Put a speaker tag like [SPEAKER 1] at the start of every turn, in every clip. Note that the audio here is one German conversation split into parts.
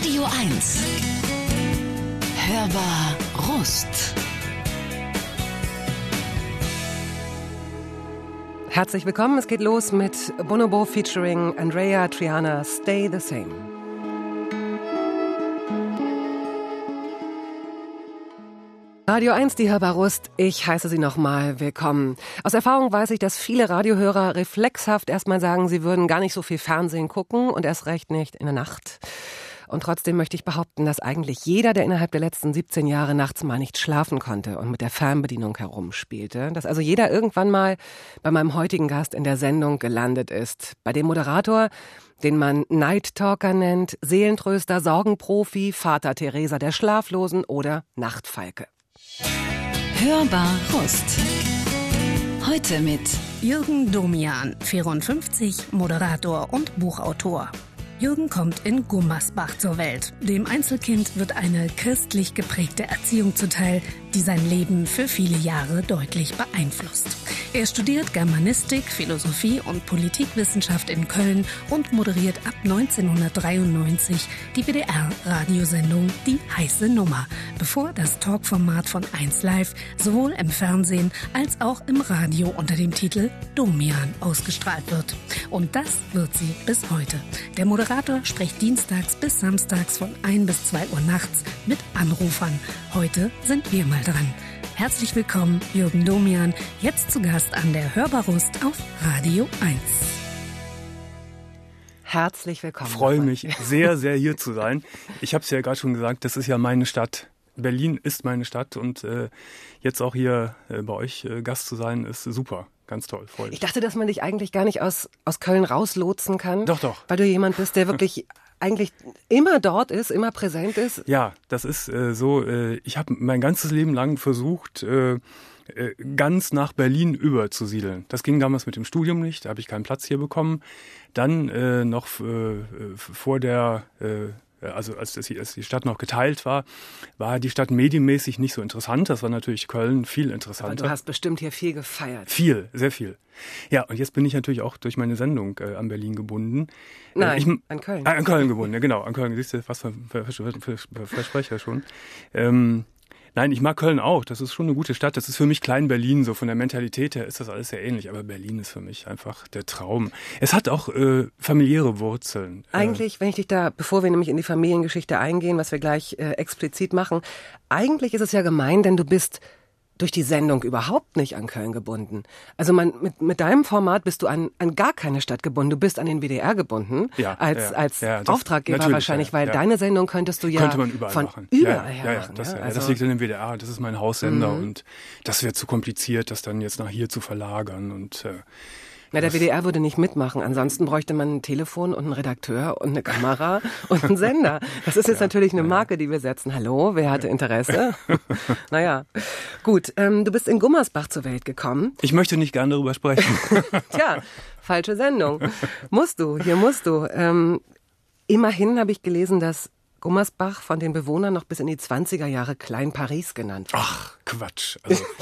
[SPEAKER 1] Radio 1. Hörbar Rust.
[SPEAKER 2] Herzlich willkommen, es geht los mit Bonobo featuring Andrea Triana, Stay the Same. Radio 1, die Hörbar Rust, ich heiße Sie nochmal willkommen. Aus Erfahrung weiß ich, dass viele Radiohörer reflexhaft erstmal sagen, sie würden gar nicht so viel Fernsehen gucken und erst recht nicht in der Nacht. Und trotzdem möchte ich behaupten, dass eigentlich jeder, der innerhalb der letzten 17 Jahre nachts mal nicht schlafen konnte und mit der Fernbedienung herumspielte, dass also jeder irgendwann mal bei meinem heutigen Gast in der Sendung gelandet ist. Bei dem Moderator, den man Night Talker nennt, Seelentröster, Sorgenprofi, Vater Teresa der Schlaflosen oder Nachtfalke.
[SPEAKER 1] Hörbar Rust. Heute mit
[SPEAKER 3] Jürgen Domian, 54, Moderator und Buchautor. Jürgen kommt in Gummersbach zur Welt. Dem Einzelkind wird eine christlich geprägte Erziehung zuteil, die sein Leben für viele Jahre deutlich beeinflusst. Er studiert Germanistik, Philosophie und Politikwissenschaft in Köln und moderiert ab 1993 die WDR-Radiosendung Die heiße Nummer, bevor das Talkformat von 1Live sowohl im Fernsehen als auch im Radio unter dem Titel Domian ausgestrahlt wird. Und das wird sie bis heute. Der Moderator spricht dienstags bis samstags von 1 bis 2 Uhr nachts mit Anrufern. Heute sind wir mal dran. Herzlich willkommen, Jürgen Domian, jetzt zu Gast an der Hörbar Rust auf Radio 1.
[SPEAKER 2] Herzlich willkommen.
[SPEAKER 4] Ich freue mich sehr, sehr hier zu sein. Ich habe es ja gerade schon gesagt, das ist ja meine Stadt. Berlin ist meine Stadt und jetzt auch hier bei euch Gast zu sein, ist super. Ganz toll, freue mich.
[SPEAKER 2] Ich dachte, dass man dich eigentlich gar nicht aus Köln rauslotsen kann.
[SPEAKER 4] Doch.
[SPEAKER 2] Weil du jemand bist, der wirklich eigentlich immer dort ist, immer präsent ist.
[SPEAKER 4] Ja, das ist so. Ich habe mein ganzes Leben lang versucht, ganz nach Berlin überzusiedeln. Das ging damals mit dem Studium nicht, da habe ich keinen Platz hier bekommen. Dann noch vor der... Also als die Stadt noch geteilt war die Stadt medienmäßig nicht so interessant. Das war natürlich Köln viel interessanter.
[SPEAKER 2] Aber du hast bestimmt hier viel gefeiert.
[SPEAKER 4] Viel, sehr viel. Ja, und jetzt bin ich natürlich auch durch meine Sendung an Berlin gebunden.
[SPEAKER 2] Nein, an Köln.
[SPEAKER 4] An Köln gebunden, ja genau. An Köln, siehst du, was für Versprecher schon. Nein, ich mag Köln auch. Das ist schon eine gute Stadt. Das ist für mich Klein-Berlin. So von der Mentalität her ist das alles sehr ähnlich. Aber Berlin ist für mich einfach der Traum. Es hat auch familiäre Wurzeln.
[SPEAKER 2] Eigentlich, wenn ich dich da, bevor wir nämlich in die Familiengeschichte eingehen, was wir gleich explizit machen, eigentlich ist es ja gemein, denn du bist durch die Sendung überhaupt nicht an Köln gebunden. Also mit deinem Format bist du an gar keine Stadt gebunden. Du bist an den WDR gebunden, als Auftraggeber wahrscheinlich, weil deine Sendung könntest du ja
[SPEAKER 4] könnte man überall
[SPEAKER 2] von
[SPEAKER 4] machen.
[SPEAKER 2] Überall her machen.
[SPEAKER 4] Das liegt in dem WDR, das ist mein Haussender und das wäre zu kompliziert, das dann jetzt nach hier zu verlagern und
[SPEAKER 2] na, der WDR würde nicht mitmachen. Ansonsten bräuchte man ein Telefon und einen Redakteur und eine Kamera und einen Sender. Das ist jetzt natürlich eine Marke, die wir setzen. Hallo, wer hatte Interesse? Naja, gut. Du bist in Gummersbach zur Welt gekommen.
[SPEAKER 4] Ich möchte nicht gerne darüber sprechen.
[SPEAKER 2] Tja, falsche Sendung. Hier musst du. Immerhin habe ich gelesen, dass Gummersbach von den Bewohnern noch bis in die 20er Jahre Klein Paris genannt wird.
[SPEAKER 4] Ach, Quatsch.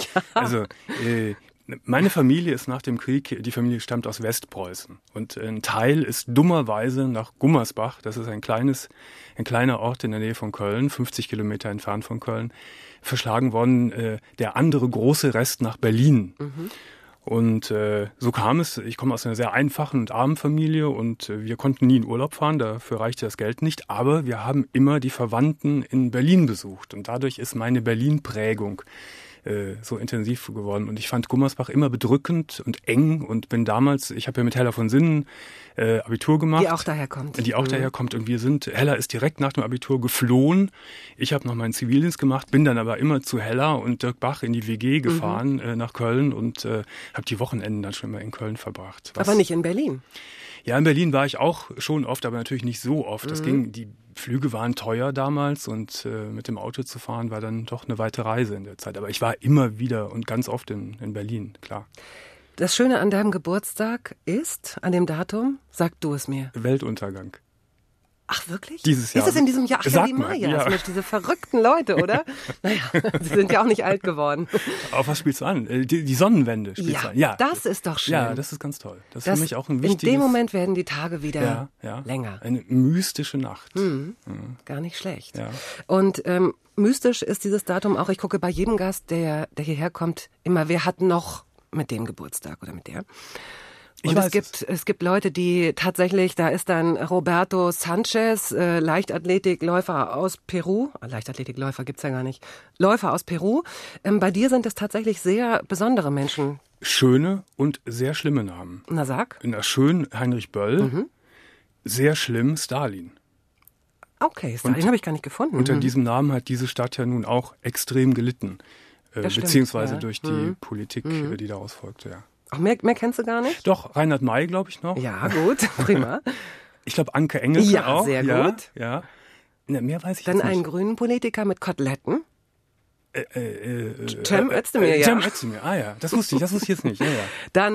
[SPEAKER 4] Meine Familie ist nach dem Krieg, die Familie stammt aus Westpreußen und ein Teil ist dummerweise nach Gummersbach, das ist ein kleiner Ort in der Nähe von Köln, 50 Kilometer entfernt von Köln, verschlagen worden, der andere große Rest nach Berlin. Und so kam es, ich komme aus einer sehr einfachen und armen Familie und wir konnten nie in Urlaub fahren, dafür reichte das Geld nicht, aber wir haben immer die Verwandten in Berlin besucht und dadurch ist meine Berlin-Prägung so intensiv geworden. Und ich fand Gummersbach immer bedrückend und eng und bin damals, ich habe ja mit Hella von Sinnen Abitur gemacht.
[SPEAKER 2] Die auch daher kommt.
[SPEAKER 4] Und Hella ist direkt nach dem Abitur geflohen. Ich habe noch meinen Zivildienst gemacht, bin dann aber immer zu Hella und Dirk Bach in die WG gefahren nach Köln und habe die Wochenenden dann schon immer in Köln verbracht.
[SPEAKER 2] Aber nicht in Berlin?
[SPEAKER 4] Ja, in Berlin war ich auch schon oft, aber natürlich nicht so oft. Die Flüge waren teuer damals und mit dem Auto zu fahren war dann doch eine weite Reise in der Zeit. Aber ich war immer wieder und ganz oft in Berlin, klar.
[SPEAKER 2] Das Schöne an deinem Geburtstag ist, an dem Datum, sag du es mir.
[SPEAKER 4] Weltuntergang.
[SPEAKER 2] Ach, wirklich?
[SPEAKER 4] Dieses Jahr.
[SPEAKER 2] Ist es in diesem Jahr? Ach ja,
[SPEAKER 4] Sag
[SPEAKER 2] die
[SPEAKER 4] mal,
[SPEAKER 2] Mayas,
[SPEAKER 4] ja.
[SPEAKER 2] Mensch, diese verrückten Leute, oder? Naja, sie sind ja auch nicht alt geworden.
[SPEAKER 4] Auf was spielst du an? Die Sonnenwende spielst du an. Ja,
[SPEAKER 2] das ist doch schön.
[SPEAKER 4] Ja, das ist ganz toll. Das ist für mich auch ein wichtiges...
[SPEAKER 2] In dem Moment werden die Tage wieder länger.
[SPEAKER 4] Eine mystische Nacht.
[SPEAKER 2] Gar nicht schlecht.
[SPEAKER 4] Ja.
[SPEAKER 2] Und mystisch ist dieses Datum auch. Ich gucke bei jedem Gast, der hierher kommt, immer, wer hat noch mit dem Geburtstag oder mit der. Und es gibt Leute, die tatsächlich, da ist dann Roberto Sanchez, Leichtathletikläufer aus Peru. Leichtathletikläufer gibt's ja gar nicht. Läufer aus Peru. Bei dir sind es tatsächlich sehr besondere Menschen.
[SPEAKER 4] Schöne und sehr schlimme Namen.
[SPEAKER 2] Na sag.
[SPEAKER 4] Schön Heinrich Böll, sehr schlimm Stalin.
[SPEAKER 2] Okay, Stalin habe ich gar nicht gefunden.
[SPEAKER 4] Unter diesem Namen hat diese Stadt ja nun auch extrem gelitten. Beziehungsweise durch die Politik, die daraus folgte, ja.
[SPEAKER 2] Ach, mehr kennst du gar nicht?
[SPEAKER 4] Doch, Reinhard May, glaube ich noch.
[SPEAKER 2] Ja, gut, prima.
[SPEAKER 4] Ich glaube, Anke Engelke auch.
[SPEAKER 2] Sehr gut.
[SPEAKER 4] Ja. Mehr weiß ich
[SPEAKER 2] Dann
[SPEAKER 4] jetzt nicht.
[SPEAKER 2] einen grünen Politiker mit Koteletten. Cem Özdemir, ja.
[SPEAKER 4] Cem Özdemir, das wusste ich jetzt nicht. Ja.
[SPEAKER 2] Dann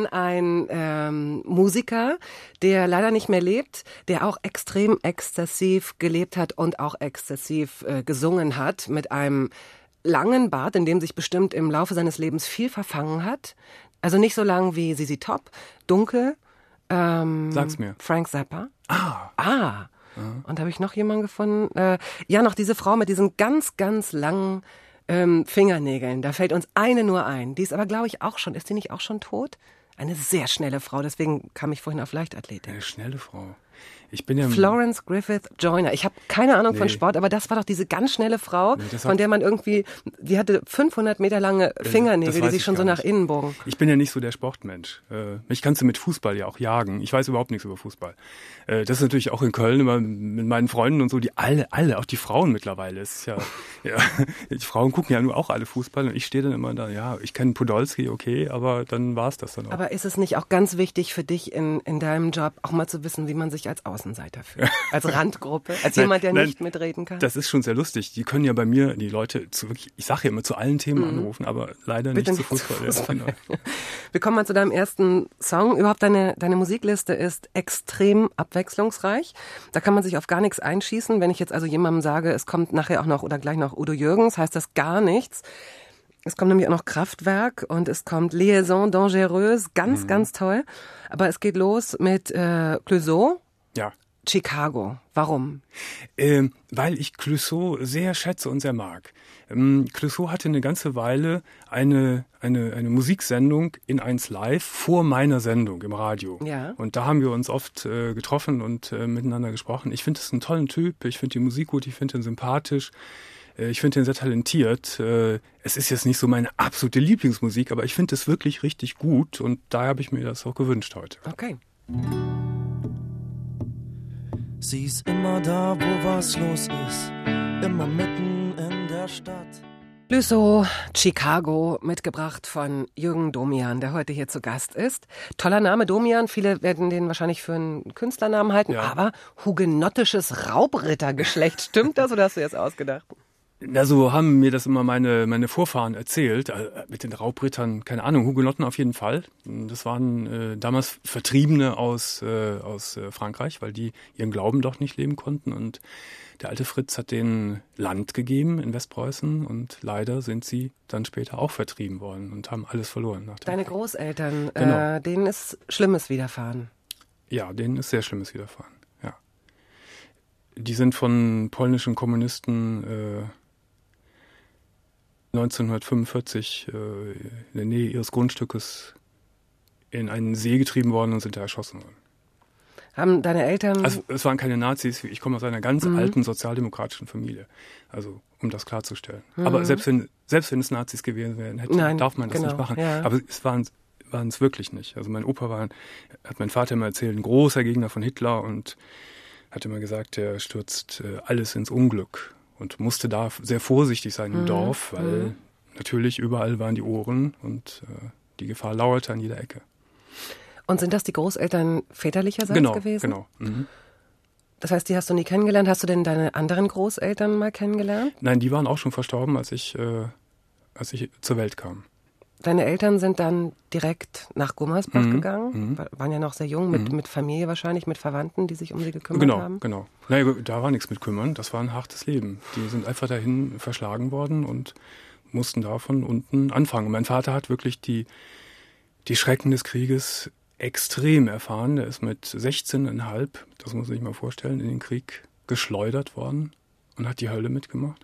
[SPEAKER 2] ein Musiker, der leider nicht mehr lebt, der auch extrem exzessiv gelebt hat und auch exzessiv gesungen hat, mit einem langen Bart, in dem sich bestimmt im Laufe seines Lebens viel verfangen hat. Also nicht so lang wie Sisi Top, dunkel.
[SPEAKER 4] Sag's mir.
[SPEAKER 2] Frank Zappa.
[SPEAKER 4] Ah.
[SPEAKER 2] Und da habe ich noch jemanden gefunden. Noch diese Frau mit diesen ganz, ganz langen Fingernägeln. Da fällt uns eine nur ein. Die ist aber, glaube ich, auch schon. Ist die nicht auch schon tot? Eine sehr schnelle Frau. Deswegen kam ich vorhin auf Leichtathletik.
[SPEAKER 4] Eine schnelle Frau. Ich bin ja
[SPEAKER 2] Florence Griffith Joyner. Ich habe keine Ahnung von Sport, aber das war doch diese ganz schnelle Frau, von der man irgendwie, die hatte 500 Meter lange Fingernägel, die sich schon so nach innen bogen.
[SPEAKER 4] Ich bin ja nicht so der Sportmensch. Mich kannst du mit Fußball ja auch jagen. Ich weiß überhaupt nichts über Fußball. Das ist natürlich auch in Köln immer mit meinen Freunden und so, die alle, auch die Frauen mittlerweile. Es ist ja, die Frauen gucken ja nur auch alle Fußball und ich stehe dann immer da, ich kenne Podolski, okay, aber dann war's das dann auch.
[SPEAKER 2] Aber ist es nicht auch ganz wichtig für dich in deinem Job auch mal zu wissen, wie man sich als Außenseiter fühlt? Als Randgruppe? Als jemand, der nicht mitreden kann?
[SPEAKER 4] Das ist schon sehr lustig. Die können ja bei mir, die Leute, ich sage ja immer zu allen Themen anrufen, aber leider
[SPEAKER 2] Bitte
[SPEAKER 4] nicht zu Fußball. Ja, genau.
[SPEAKER 2] Wir kommen mal zu deinem ersten Song. Überhaupt deine Musikliste ist extrem abwechslungsreich. Da kann man sich auf gar nichts einschießen. Wenn ich jetzt also jemandem sage, es kommt nachher auch noch oder gleich noch Udo Jürgens, heißt das gar nichts. Es kommt nämlich auch noch Kraftwerk und es kommt Liaison Dangereuse, ganz toll. Aber es geht los mit Clouseau.
[SPEAKER 4] Ja.
[SPEAKER 2] Chicago. Warum?
[SPEAKER 4] Weil ich Clouseau sehr schätze und sehr mag. Clouseau hatte eine ganze Weile eine Musiksendung in 1 Live vor meiner Sendung im Radio. Ja. Und da haben wir uns oft getroffen und miteinander gesprochen. Ich finde es einen tollen Typ, ich finde die Musik gut, ich finde ihn sympathisch. Ich finde ihn sehr talentiert. Es ist jetzt nicht so meine absolute Lieblingsmusik, aber ich finde es wirklich richtig gut und daher habe ich mir das auch gewünscht heute.
[SPEAKER 2] Okay.
[SPEAKER 5] Sie ist immer da, wo was los ist, immer mitten in der Stadt.
[SPEAKER 2] Clouseau, Chicago, mitgebracht von Jürgen Domian, der heute hier zu Gast ist. Toller Name, Domian. Viele werden den wahrscheinlich für einen Künstlernamen halten, aber hugenottisches Raubrittergeschlecht. Stimmt das oder hast du jetzt ausgedacht?
[SPEAKER 4] Na, so haben mir das immer meine Vorfahren erzählt. Mit den Raubrittern, keine Ahnung, Hugenotten auf jeden Fall. Das waren damals Vertriebene aus Frankreich, weil die ihren Glauben doch nicht leben konnten. Und der alte Fritz hat denen Land gegeben in Westpreußen und leider sind sie dann später auch vertrieben worden und haben alles verloren. Nach dem
[SPEAKER 2] Deine
[SPEAKER 4] Krieg.
[SPEAKER 2] Großeltern,
[SPEAKER 4] Genau.
[SPEAKER 2] denen ist Schlimmes widerfahren. Ja,
[SPEAKER 4] denen ist sehr Schlimmes widerfahren, ja. Die sind von polnischen Kommunisten 1945 in der Nähe ihres Grundstückes in einen See getrieben worden und sind da erschossen worden.
[SPEAKER 2] Haben deine Eltern...
[SPEAKER 4] Also es waren keine Nazis, ich komme aus einer ganz alten sozialdemokratischen Familie, also um das klarzustellen. Aber selbst wenn es Nazis gewesen wären, darf man das nicht machen. Ja. Aber es waren es wirklich nicht. Also mein Opa hat mein Vater immer erzählt, ein großer Gegner von Hitler und hat immer gesagt, der stürzt alles ins Unglück. Und musste da sehr vorsichtig sein im Dorf, weil natürlich überall waren die Ohren und die Gefahr lauerte an jeder Ecke.
[SPEAKER 2] Und sind das die Großeltern väterlicherseits gewesen?
[SPEAKER 4] Genau. Mhm.
[SPEAKER 2] Das heißt, die hast du nie kennengelernt. Hast du denn deine anderen Großeltern mal kennengelernt?
[SPEAKER 4] Nein, die waren auch schon verstorben, als ich zur Welt kam.
[SPEAKER 2] Deine Eltern sind dann direkt nach Gummersbach gegangen, waren ja noch sehr jung, mit Familie wahrscheinlich, mit Verwandten, die sich um sie gekümmert haben.
[SPEAKER 4] Genau. Naja, da war nichts mit kümmern, das war ein hartes Leben. Die sind einfach dahin verschlagen worden und mussten da von unten anfangen. Mein Vater hat wirklich die Schrecken des Krieges extrem erfahren. Der ist mit 16,5, das muss man sich mal vorstellen, in den Krieg geschleudert worden und hat die Hölle mitgemacht.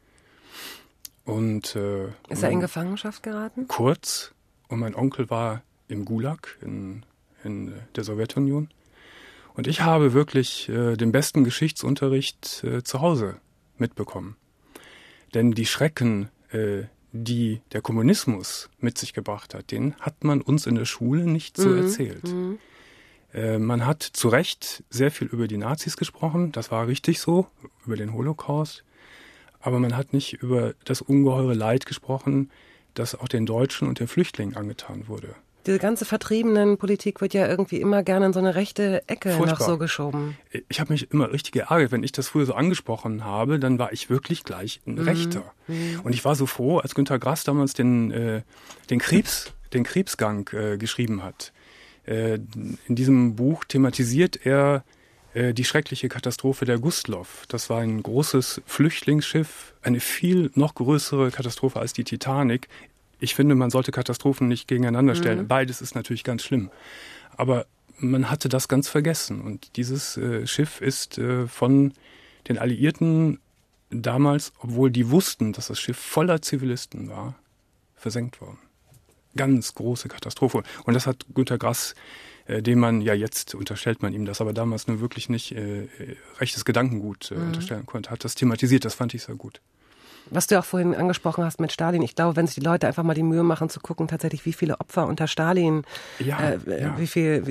[SPEAKER 4] Und
[SPEAKER 2] ist er in Gefangenschaft geraten?
[SPEAKER 4] Kurz. Und mein Onkel war im Gulag in der Sowjetunion. Und ich habe wirklich den besten Geschichtsunterricht zu Hause mitbekommen. Denn die Schrecken, die der Kommunismus mit sich gebracht hat, den hat man uns in der Schule nicht so erzählt. Man hat zu Recht sehr viel über die Nazis gesprochen, das war richtig so, über den Holocaust. Aber man hat nicht über das ungeheure Leid gesprochen, das auch den Deutschen und den Flüchtlingen angetan wurde.
[SPEAKER 2] Diese ganze Vertriebenenpolitik wird ja irgendwie immer gerne in so eine rechte Ecke noch so geschoben. Ich habe mich immer richtig geärgert, wenn ich das früher so angesprochen habe, dann war ich wirklich gleich ein Rechter. Und ich war so froh, als Günter Grass damals den Krebsgang geschrieben hat. In diesem Buch thematisiert er die schreckliche Katastrophe der Gustloff. Das war ein großes Flüchtlingsschiff, eine viel noch größere Katastrophe als die Titanic. Ich finde, man sollte Katastrophen nicht gegeneinander stellen. Beides ist natürlich ganz schlimm. Aber man hatte das ganz vergessen. Und dieses Schiff ist von den Alliierten damals, obwohl die wussten, dass das Schiff voller Zivilisten war, versenkt worden. Ganz große Katastrophe. Und das hat Günter Grass, dem man, ja jetzt unterstellt man ihm das, aber damals nur wirklich nicht rechtes Gedankengut unterstellen konnte, hat das thematisiert, das fand ich sehr gut. Was du auch vorhin angesprochen hast mit Stalin, ich glaube, wenn sich die Leute einfach mal die Mühe machen zu gucken, tatsächlich wie viele Opfer unter Stalin, wie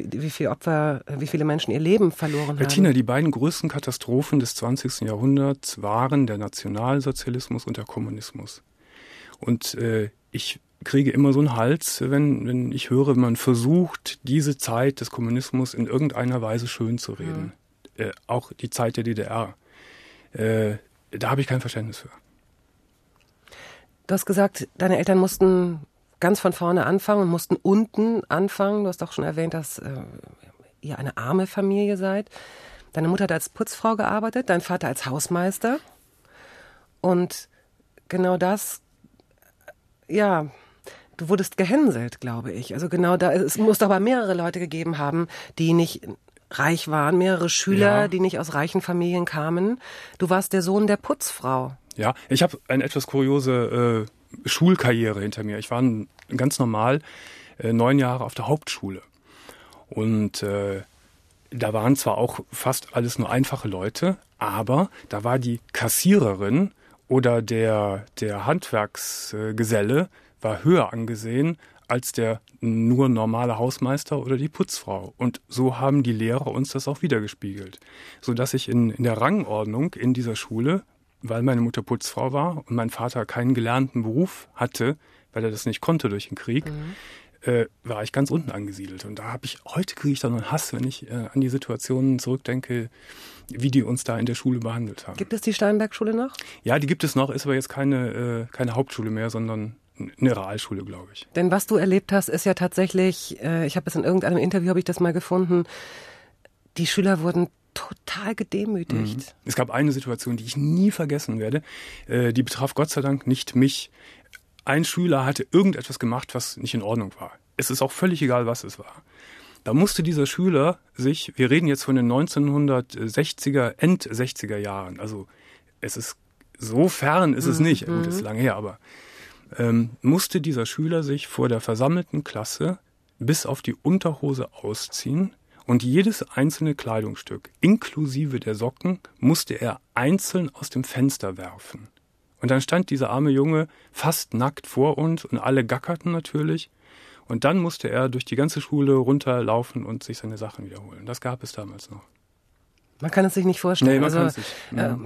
[SPEAKER 2] viele Menschen ihr Leben verloren haben.
[SPEAKER 4] Bettina, die beiden größten Katastrophen des 20. Jahrhunderts waren der Nationalsozialismus und der Kommunismus. Und ich kriege immer so einen Hals, wenn ich höre, man versucht, diese Zeit des Kommunismus in irgendeiner Weise schön zu reden. Auch die Zeit der DDR. Da habe ich kein Verständnis für.
[SPEAKER 2] Du hast gesagt, deine Eltern mussten ganz von vorne anfangen und mussten unten anfangen. Du hast auch schon erwähnt, dass ihr eine arme Familie seid. Deine Mutter hat als Putzfrau gearbeitet, dein Vater als Hausmeister. Und genau das, ja, du wurdest gehänselt, glaube ich. Also genau da, es muss aber mehrere Leute gegeben haben, die nicht reich waren, mehrere Schüler, die nicht aus reichen Familien kamen. Du warst der Sohn der Putzfrau. Ja,
[SPEAKER 4] ich habe eine etwas kuriose Schulkarriere hinter mir. Ich war ganz normal 9 Jahre auf der Hauptschule. Und da waren zwar auch fast alles nur einfache Leute, aber da war die Kassiererin oder der Handwerksgeselle war höher angesehen als der nur normale Hausmeister oder die Putzfrau. Und so haben die Lehrer uns das auch wiedergespiegelt. Sodass ich in der Rangordnung in dieser Schule, weil meine Mutter Putzfrau war und mein Vater keinen gelernten Beruf hatte, weil er das nicht konnte durch den Krieg, war ich ganz unten angesiedelt. Und heute kriege ich dann einen Hass, wenn ich an die Situationen zurückdenke, wie die uns da in der Schule behandelt haben.
[SPEAKER 2] Gibt es die Steinberg-Schule noch?
[SPEAKER 4] Ja, die gibt es noch, ist aber jetzt keine Hauptschule mehr, sondern eine Realschule, glaube ich.
[SPEAKER 2] Denn was du erlebt hast, ist ja tatsächlich, ich habe es in irgendeinem Interview, habe ich das mal gefunden, die Schüler wurden total gedemütigt.
[SPEAKER 4] Es gab eine Situation, die ich nie vergessen werde. Die betraf Gott sei Dank nicht mich. Ein Schüler hatte irgendetwas gemacht, was nicht in Ordnung war. Es ist auch völlig egal, was es war. Da musste dieser Schüler sich, wir reden jetzt von den 1960er, End-60er Jahren, also es ist so fern ist es nicht, gut, ist lange her, aber musste dieser Schüler sich vor der versammelten Klasse bis auf die Unterhose ausziehen und jedes einzelne Kleidungsstück, inklusive der Socken, musste er einzeln aus dem Fenster werfen. Und dann stand dieser arme Junge fast nackt vor uns und alle gackerten natürlich. Und dann musste er durch die ganze Schule runterlaufen und sich seine Sachen wiederholen. Das gab es damals noch.
[SPEAKER 2] Man kann es sich nicht vorstellen.
[SPEAKER 4] Nee, man kann es nicht.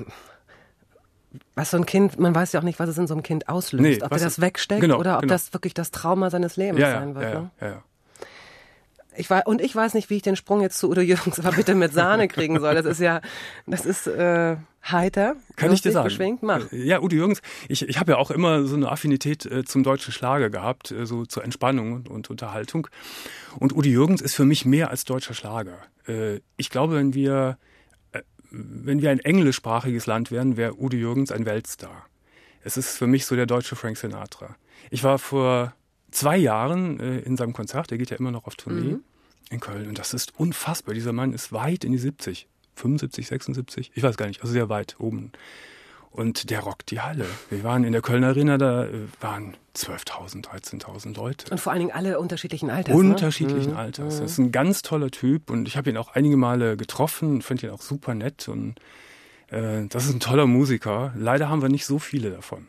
[SPEAKER 2] Was so ein Kind, man weiß ja auch nicht, was es in so einem Kind auslöst. Ob er das wegsteckt oder ob das wirklich das Trauma seines Lebens sein wird.
[SPEAKER 4] Ja.
[SPEAKER 2] Ich weiß nicht, wie ich den Sprung jetzt zu Udo Jürgens aber bitte mit Sahne kriegen soll. Das ist heiter.
[SPEAKER 4] Kann ich dir sagen.
[SPEAKER 2] Beschwingt, mach.
[SPEAKER 4] Ja, Udo Jürgens, ich habe ja auch immer so eine Affinität zum deutschen Schlager gehabt, so zur Entspannung und Unterhaltung. Und Udo Jürgens ist für mich mehr als deutscher Schlager. Ich glaube, wenn wir ein englischsprachiges Land wären, wäre Udo Jürgens ein Weltstar. Es ist für mich so der deutsche Frank Sinatra. Ich war vor 2 Jahren in seinem Konzert, der geht ja immer noch auf Tournee in Köln. Und das ist unfassbar. Dieser Mann ist weit in die 70, 75, 76, ich weiß gar nicht, also sehr weit oben. Und der rockt die Halle. Wir waren in der Kölner Arena, da waren 12.000, 13.000 Leute.
[SPEAKER 2] Und vor allen Dingen alle unterschiedlichen Alters.
[SPEAKER 4] Unterschiedlichen Alters. Das ist ein ganz toller Typ und ich habe ihn auch einige Male getroffen, finde ihn auch super nett und das ist ein toller Musiker. Leider haben wir nicht so viele davon.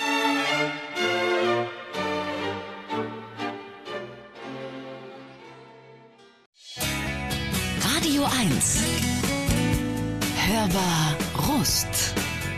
[SPEAKER 1] Radio 1. Hörbar Rust.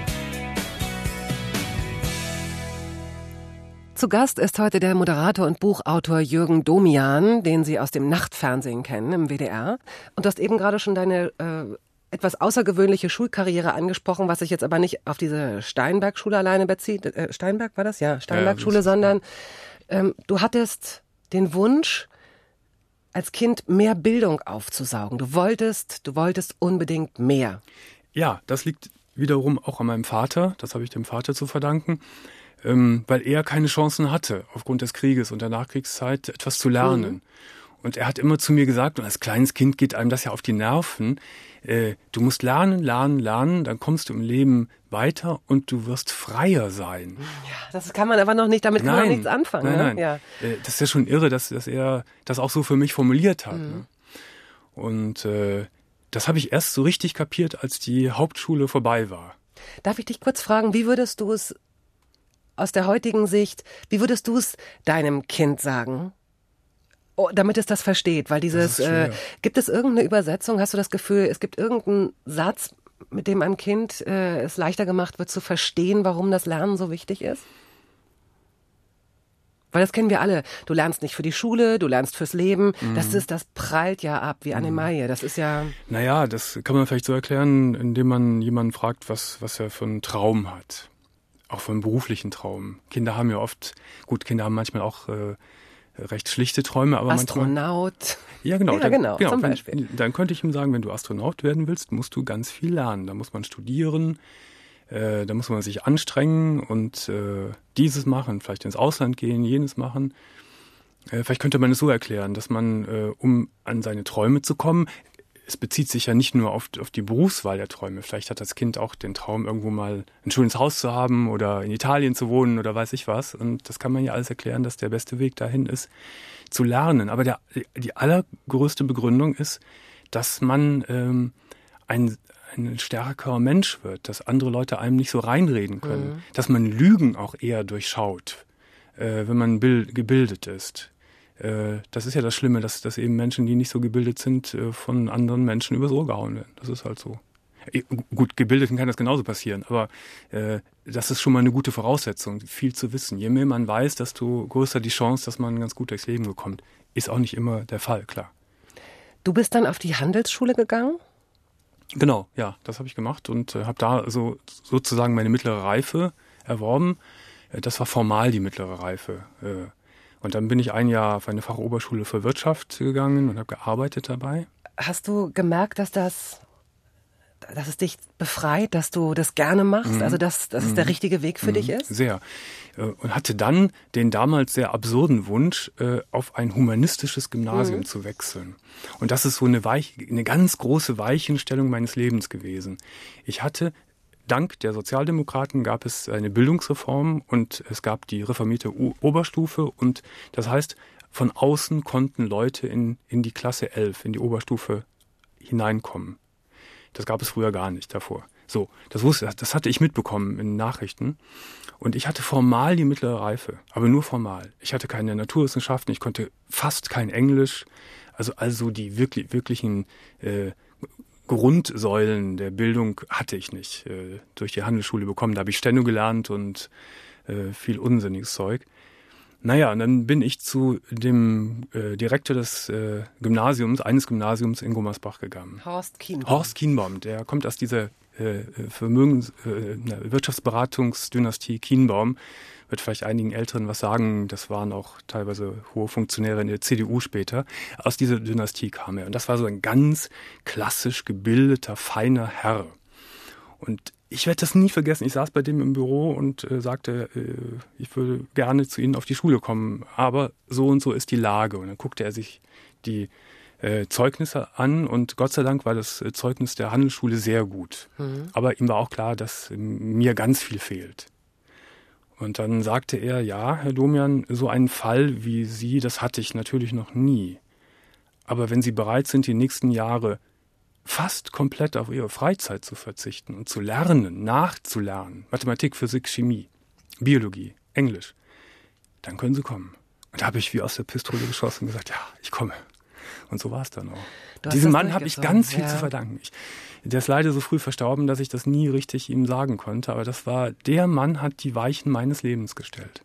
[SPEAKER 2] Zu Gast ist heute der Moderator und Buchautor Jürgen Domian, den Sie aus dem Nachtfernsehen kennen im WDR. Und du hast eben gerade schon deine etwas außergewöhnliche Schulkarriere angesprochen, was sich jetzt aber nicht auf diese Steinberg-Schule alleine bezieht. Steinberg war das? Ja, Steinberg-Schule, sondern du hattest den Wunsch, als Kind mehr Bildung aufzusaugen. Du wolltest unbedingt mehr.
[SPEAKER 4] Ja, das liegt wiederum auch an meinem Vater. Das habe ich dem Vater zu verdanken, weil er keine Chancen hatte, aufgrund des Krieges und der Nachkriegszeit etwas zu lernen. Und er hat immer zu mir gesagt, und als kleines Kind geht einem das ja auf die Nerven, du musst lernen, dann kommst du im Leben weiter und du wirst freier sein.
[SPEAKER 2] Ja, das kann man aber noch nicht, damit kann man nichts anfangen.
[SPEAKER 4] Nein.
[SPEAKER 2] Ne? Ja.
[SPEAKER 4] Das ist ja schon irre, dass er das auch so für mich formuliert hat. Ne? Und das habe ich erst so richtig kapiert, als die Hauptschule vorbei war.
[SPEAKER 2] Darf ich dich kurz fragen, wie würdest du es aus der heutigen Sicht, wie würdest du es deinem Kind sagen? Oh, damit es das versteht, weil gibt es irgendeine Übersetzung? Hast du das Gefühl, es gibt irgendeinen Satz, mit dem einem Kind es leichter gemacht wird zu verstehen, warum das Lernen so wichtig ist? Weil das kennen wir alle. Du lernst nicht für die Schule, du lernst fürs Leben. Das prallt ja ab wie eine Emaille. Das ist ja...
[SPEAKER 4] Naja, das kann man vielleicht so erklären, indem man jemanden fragt, was er für einen Traum hat. Auch für einen beruflichen Traum. Kinder haben manchmal auch recht schlichte Träume, aber
[SPEAKER 2] Astronaut.
[SPEAKER 4] Ja, genau.
[SPEAKER 2] Genau, zum Beispiel.
[SPEAKER 4] Dann könnte ich ihm sagen, wenn du Astronaut werden willst, musst du ganz viel lernen. Da muss man studieren, da muss man sich anstrengen und dieses machen, vielleicht ins Ausland gehen, jenes machen. Vielleicht könnte man es so erklären, dass man, um an seine Träume zu kommen, es bezieht sich ja nicht nur auf die Berufswahl der Träume. Vielleicht hat das Kind auch den Traum, irgendwo mal ein schönes Haus zu haben oder in Italien zu wohnen oder weiß ich was. Und das kann man ja alles erklären, dass der beste Weg dahin ist, zu lernen. Aber die allergrößte Begründung ist, dass man ein stärkerer Mensch wird, dass andere Leute einem nicht so reinreden können, dass man Lügen auch eher durchschaut, wenn man gebildet ist. Das ist ja das Schlimme, dass eben Menschen, die nicht so gebildet sind, von anderen Menschen übers Ohr gehauen werden. Das ist halt so. Gut, Gebildeten kann das genauso passieren, aber das ist schon mal eine gute Voraussetzung, viel zu wissen. Je mehr man weiß, desto größer die Chance, dass man ganz gut durchs Leben kommt. Ist auch nicht immer der Fall, klar.
[SPEAKER 2] Du bist dann auf die Handelsschule gegangen?
[SPEAKER 4] Genau, ja, das habe ich gemacht und habe da sozusagen meine mittlere Reife erworben. Das war formal die mittlere Reife. Und dann bin ich ein Jahr auf eine Fachoberschule für Wirtschaft gegangen und habe gearbeitet dabei.
[SPEAKER 2] Hast du gemerkt, dass es dich befreit, dass du das gerne machst, also dass es der richtige Weg für dich ist?
[SPEAKER 4] Sehr. Und hatte dann den damals sehr absurden Wunsch, auf ein humanistisches Gymnasium zu wechseln. Und das ist so eine ganz große Weichenstellung meines Lebens gewesen. Dank der Sozialdemokraten gab es eine Bildungsreform und es gab die reformierte Oberstufe und das heißt, von außen konnten Leute in die Klasse 11, in die Oberstufe hineinkommen. Das gab es früher gar nicht davor. So, das hatte ich mitbekommen in Nachrichten und ich hatte formal die mittlere Reife, aber nur formal. Ich hatte keine Naturwissenschaften, ich konnte fast kein Englisch, also die wirklichen Grundsäulen der Bildung hatte ich nicht durch die Handelsschule bekommen. Da habe ich Steno gelernt und viel unsinniges Zeug. Naja, und dann bin ich zu dem Direktor des eines Gymnasiums in Gummersbach gegangen.
[SPEAKER 2] Horst
[SPEAKER 4] Kienbaum, der kommt aus dieser Wirtschaftsberatungsdynastie Kienbaum. Wird vielleicht einigen Älteren was sagen, das waren auch teilweise hohe Funktionäre in der CDU später. Aus dieser Dynastie kam er. Und das war so ein ganz klassisch gebildeter, feiner Herr. Und ich werde das nie vergessen. Ich saß bei dem im Büro und sagte, ich würde gerne zu Ihnen auf die Schule kommen, aber so und so ist die Lage. Und dann guckte er sich die Zeugnisse an und Gott sei Dank war das Zeugnis der Handelsschule sehr gut. Aber ihm war auch klar, dass mir ganz viel fehlt. Und dann sagte er, ja, Herr Domian, so einen Fall wie Sie, das hatte ich natürlich noch nie. Aber wenn Sie bereit sind, die nächsten Jahre fast komplett auf Ihre Freizeit zu verzichten und zu lernen, nachzulernen, Mathematik, Physik, Chemie, Biologie, Englisch, dann können Sie kommen. Und da habe ich wie aus der Pistole geschossen und gesagt, ja, ich komme. Und so war es dann auch. Diesem Mann habe ich ganz viel zu verdanken. Der ist leider so früh verstorben, dass ich das nie richtig ihm sagen konnte. Aber der Mann hat die Weichen meines Lebens gestellt.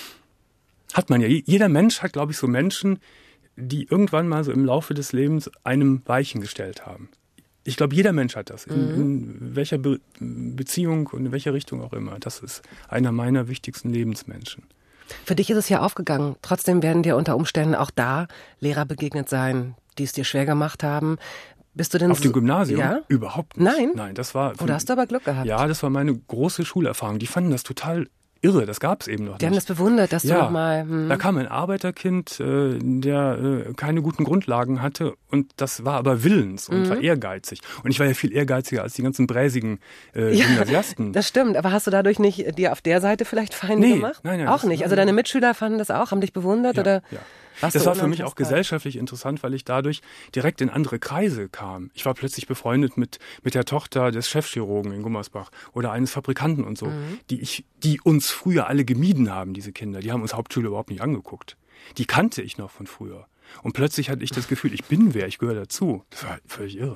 [SPEAKER 4] Hat man ja. Jeder Mensch hat, glaube ich, so Menschen, die irgendwann mal so im Laufe des Lebens einem Weichen gestellt haben. Ich glaube, jeder Mensch hat das. In welcher Beziehung und in welcher Richtung auch immer. Das ist einer meiner wichtigsten Lebensmenschen.
[SPEAKER 2] Für dich ist es ja aufgegangen. Trotzdem werden dir unter Umständen auch da Lehrer begegnet sein, die es dir schwer gemacht haben. Bist du denn
[SPEAKER 4] auf dem Gymnasium?
[SPEAKER 2] Ja?
[SPEAKER 4] Überhaupt nicht.
[SPEAKER 2] Nein?
[SPEAKER 4] Nein, das war...
[SPEAKER 2] Oder hast du aber Glück gehabt?
[SPEAKER 4] Ja, das war meine große Schulerfahrung. Die fanden das total irre. Das gab es eben noch nicht.
[SPEAKER 2] Die haben das bewundert, dass du noch mal...
[SPEAKER 4] Da kam ein Arbeiterkind, der keine guten Grundlagen hatte und das war aber willens und war ehrgeizig. Und ich war ja viel ehrgeiziger als die ganzen bräsigen Gymnasiasten.
[SPEAKER 2] Das stimmt, aber hast du dadurch nicht dir auf der Seite vielleicht Feinde gemacht?
[SPEAKER 4] Nein.
[SPEAKER 2] Auch nicht? Also deine Mitschüler fanden das auch, haben dich bewundert?
[SPEAKER 4] Ja,
[SPEAKER 2] oder?
[SPEAKER 4] Ja. Das war für mich auch gesellschaftlich interessant, weil ich dadurch direkt in andere Kreise kam. Ich war plötzlich befreundet mit der Tochter des Chefchirurgen in Gummersbach oder eines Fabrikanten und so, die uns früher alle gemieden haben, diese Kinder. Die haben uns Hauptschule überhaupt nicht angeguckt. Die kannte ich noch von früher. Und plötzlich hatte ich das Gefühl, ich bin wer, ich gehöre dazu. Das war völlig irre.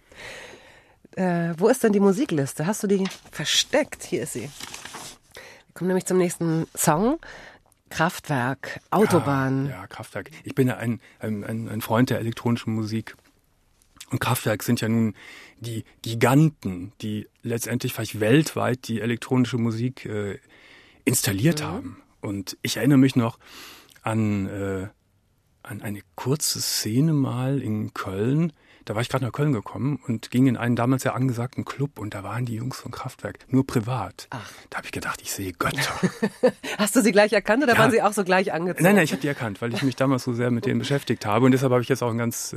[SPEAKER 2] Wo ist denn die Musikliste? Hast du die versteckt? Hier ist sie. Wir kommen nämlich zum nächsten Song. Kraftwerk, Autobahn.
[SPEAKER 4] Ja, Kraftwerk. Ich bin ja ein Freund der elektronischen Musik. Und Kraftwerk sind ja nun die Giganten, die letztendlich vielleicht weltweit die elektronische Musik installiert haben. Und ich erinnere mich noch an eine kurze Szene mal in Köln. Da war ich gerade nach Köln gekommen und ging in einen damals ja angesagten Club und da waren die Jungs von Kraftwerk, nur privat.
[SPEAKER 2] Ach.
[SPEAKER 4] Da habe ich gedacht, ich sehe Götter.
[SPEAKER 2] Hast du sie gleich erkannt oder waren sie auch so gleich angezogen?
[SPEAKER 4] Nein, ich habe die erkannt, weil ich mich damals so sehr mit denen beschäftigt habe und deshalb habe ich jetzt auch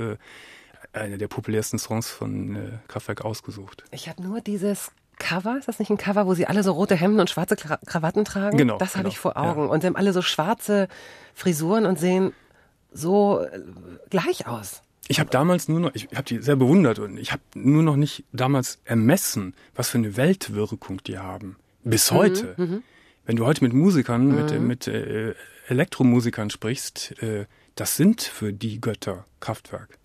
[SPEAKER 4] eine der populärsten Songs von Kraftwerk ausgesucht.
[SPEAKER 2] Ich habe nur dieses Cover, ist das nicht ein Cover, wo sie alle so rote Hemden und schwarze Krawatten tragen?
[SPEAKER 4] Genau.
[SPEAKER 2] Das habe ich vor Augen. Ja. Und sie haben alle so schwarze Frisuren und sehen so gleich aus.
[SPEAKER 4] Ich habe damals ich habe die sehr bewundert und ich habe nur noch nicht damals ermessen, was für eine Weltwirkung die haben. Bis heute. Wenn du heute mit Musikern, mit Elektromusikern sprichst, das sind für die Götter Kraftwerk.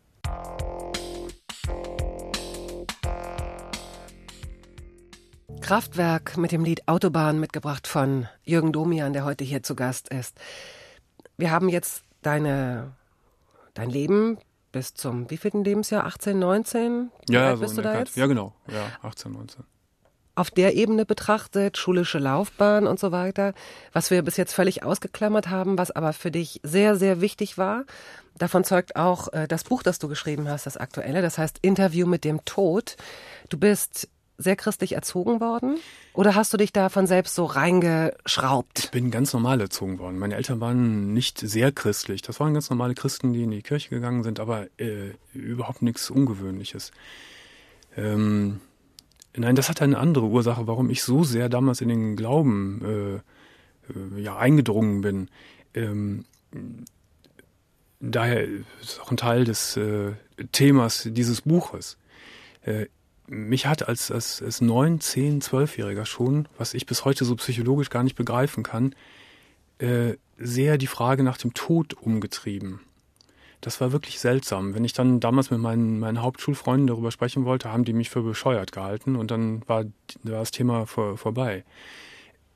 [SPEAKER 2] Kraftwerk mit dem Lied Autobahn, mitgebracht von Jürgen Domian, der heute hier zu Gast ist. Wir haben jetzt dein Leben bis zum wievielten Lebensjahr? 18, 19? Wie alt bist du da jetzt?
[SPEAKER 4] Ja, genau. Ja, 18, 19.
[SPEAKER 2] Auf der Ebene betrachtet, schulische Laufbahn und so weiter, was wir bis jetzt völlig ausgeklammert haben, was aber für dich sehr, sehr wichtig war. Davon zeugt auch das Buch, das du geschrieben hast, das aktuelle, das heißt Interview mit dem Tod. Du bist sehr christlich erzogen worden oder hast du dich da von selbst so reingeschraubt?
[SPEAKER 4] Ich bin ganz normal erzogen worden. Meine Eltern waren nicht sehr christlich. Das waren ganz normale Christen, die in die Kirche gegangen sind, aber überhaupt nichts Ungewöhnliches. Nein, das hat eine andere Ursache, warum ich so sehr damals in den Glauben eingedrungen bin. Daher ist auch ein Teil des Themas dieses Buches. Mich hat als 9-, 10-, 12-Jähriger schon, was ich bis heute so psychologisch gar nicht begreifen kann, sehr die Frage nach dem Tod umgetrieben. Das war wirklich seltsam. Wenn ich dann damals mit meinen Hauptschulfreunden darüber sprechen wollte, haben die mich für bescheuert gehalten und dann war das Thema vorbei.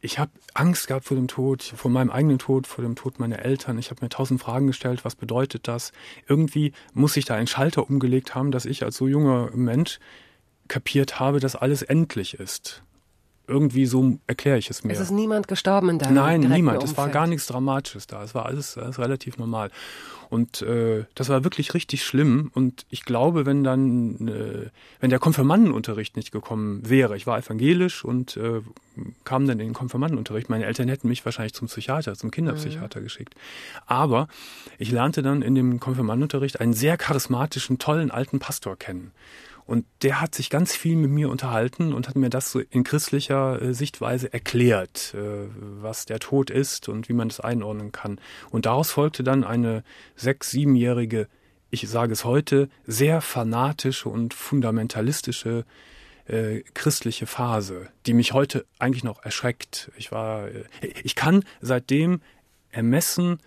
[SPEAKER 4] Ich habe Angst gehabt vor dem Tod, vor meinem eigenen Tod, vor dem Tod meiner Eltern. Ich habe mir 1000 Fragen gestellt, was bedeutet das? Irgendwie muss sich da ein Schalter umgelegt haben, dass ich als so junger Mensch kapiert habe, dass alles endlich ist. Irgendwie so erkläre ich es mir.
[SPEAKER 2] Es ist niemand gestorben in deinem
[SPEAKER 4] Nein, niemand.
[SPEAKER 2] Umfeld.
[SPEAKER 4] Es war gar nichts Dramatisches da. Es war alles relativ normal. Und das war wirklich richtig schlimm. Und ich glaube, wenn der Konfirmandenunterricht nicht gekommen wäre, ich war evangelisch und kam dann in den Konfirmandenunterricht. Meine Eltern hätten mich wahrscheinlich zum Psychiater, zum Kinderpsychiater geschickt. Aber ich lernte dann in dem Konfirmandenunterricht einen sehr charismatischen, tollen alten Pastor kennen. Und der hat sich ganz viel mit mir unterhalten und hat mir das so in christlicher Sichtweise erklärt, was der Tod ist und wie man das einordnen kann. Und daraus folgte dann eine 6-, 7-jährige, ich sage es heute, sehr fanatische und fundamentalistische christliche Phase, die mich heute eigentlich noch erschreckt. Ich kann seitdem ermessen,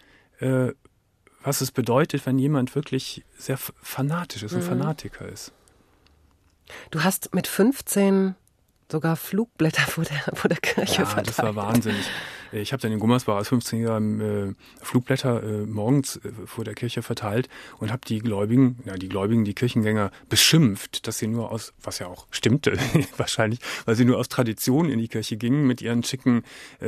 [SPEAKER 4] was es bedeutet, wenn jemand wirklich sehr fanatisch ist, ein Fanatiker ist.
[SPEAKER 2] Du hast mit 15 sogar Flugblätter vor der Kirche verteilt.
[SPEAKER 4] Ja, das war wahnsinnig. Ich habe dann in Gummersbach als 15-Jähriger Flugblätter morgens vor der Kirche verteilt und habe die Kirchengänger beschimpft, dass sie nur aus, was ja auch stimmte wahrscheinlich, weil sie nur aus Tradition in die Kirche gingen mit ihrem schicken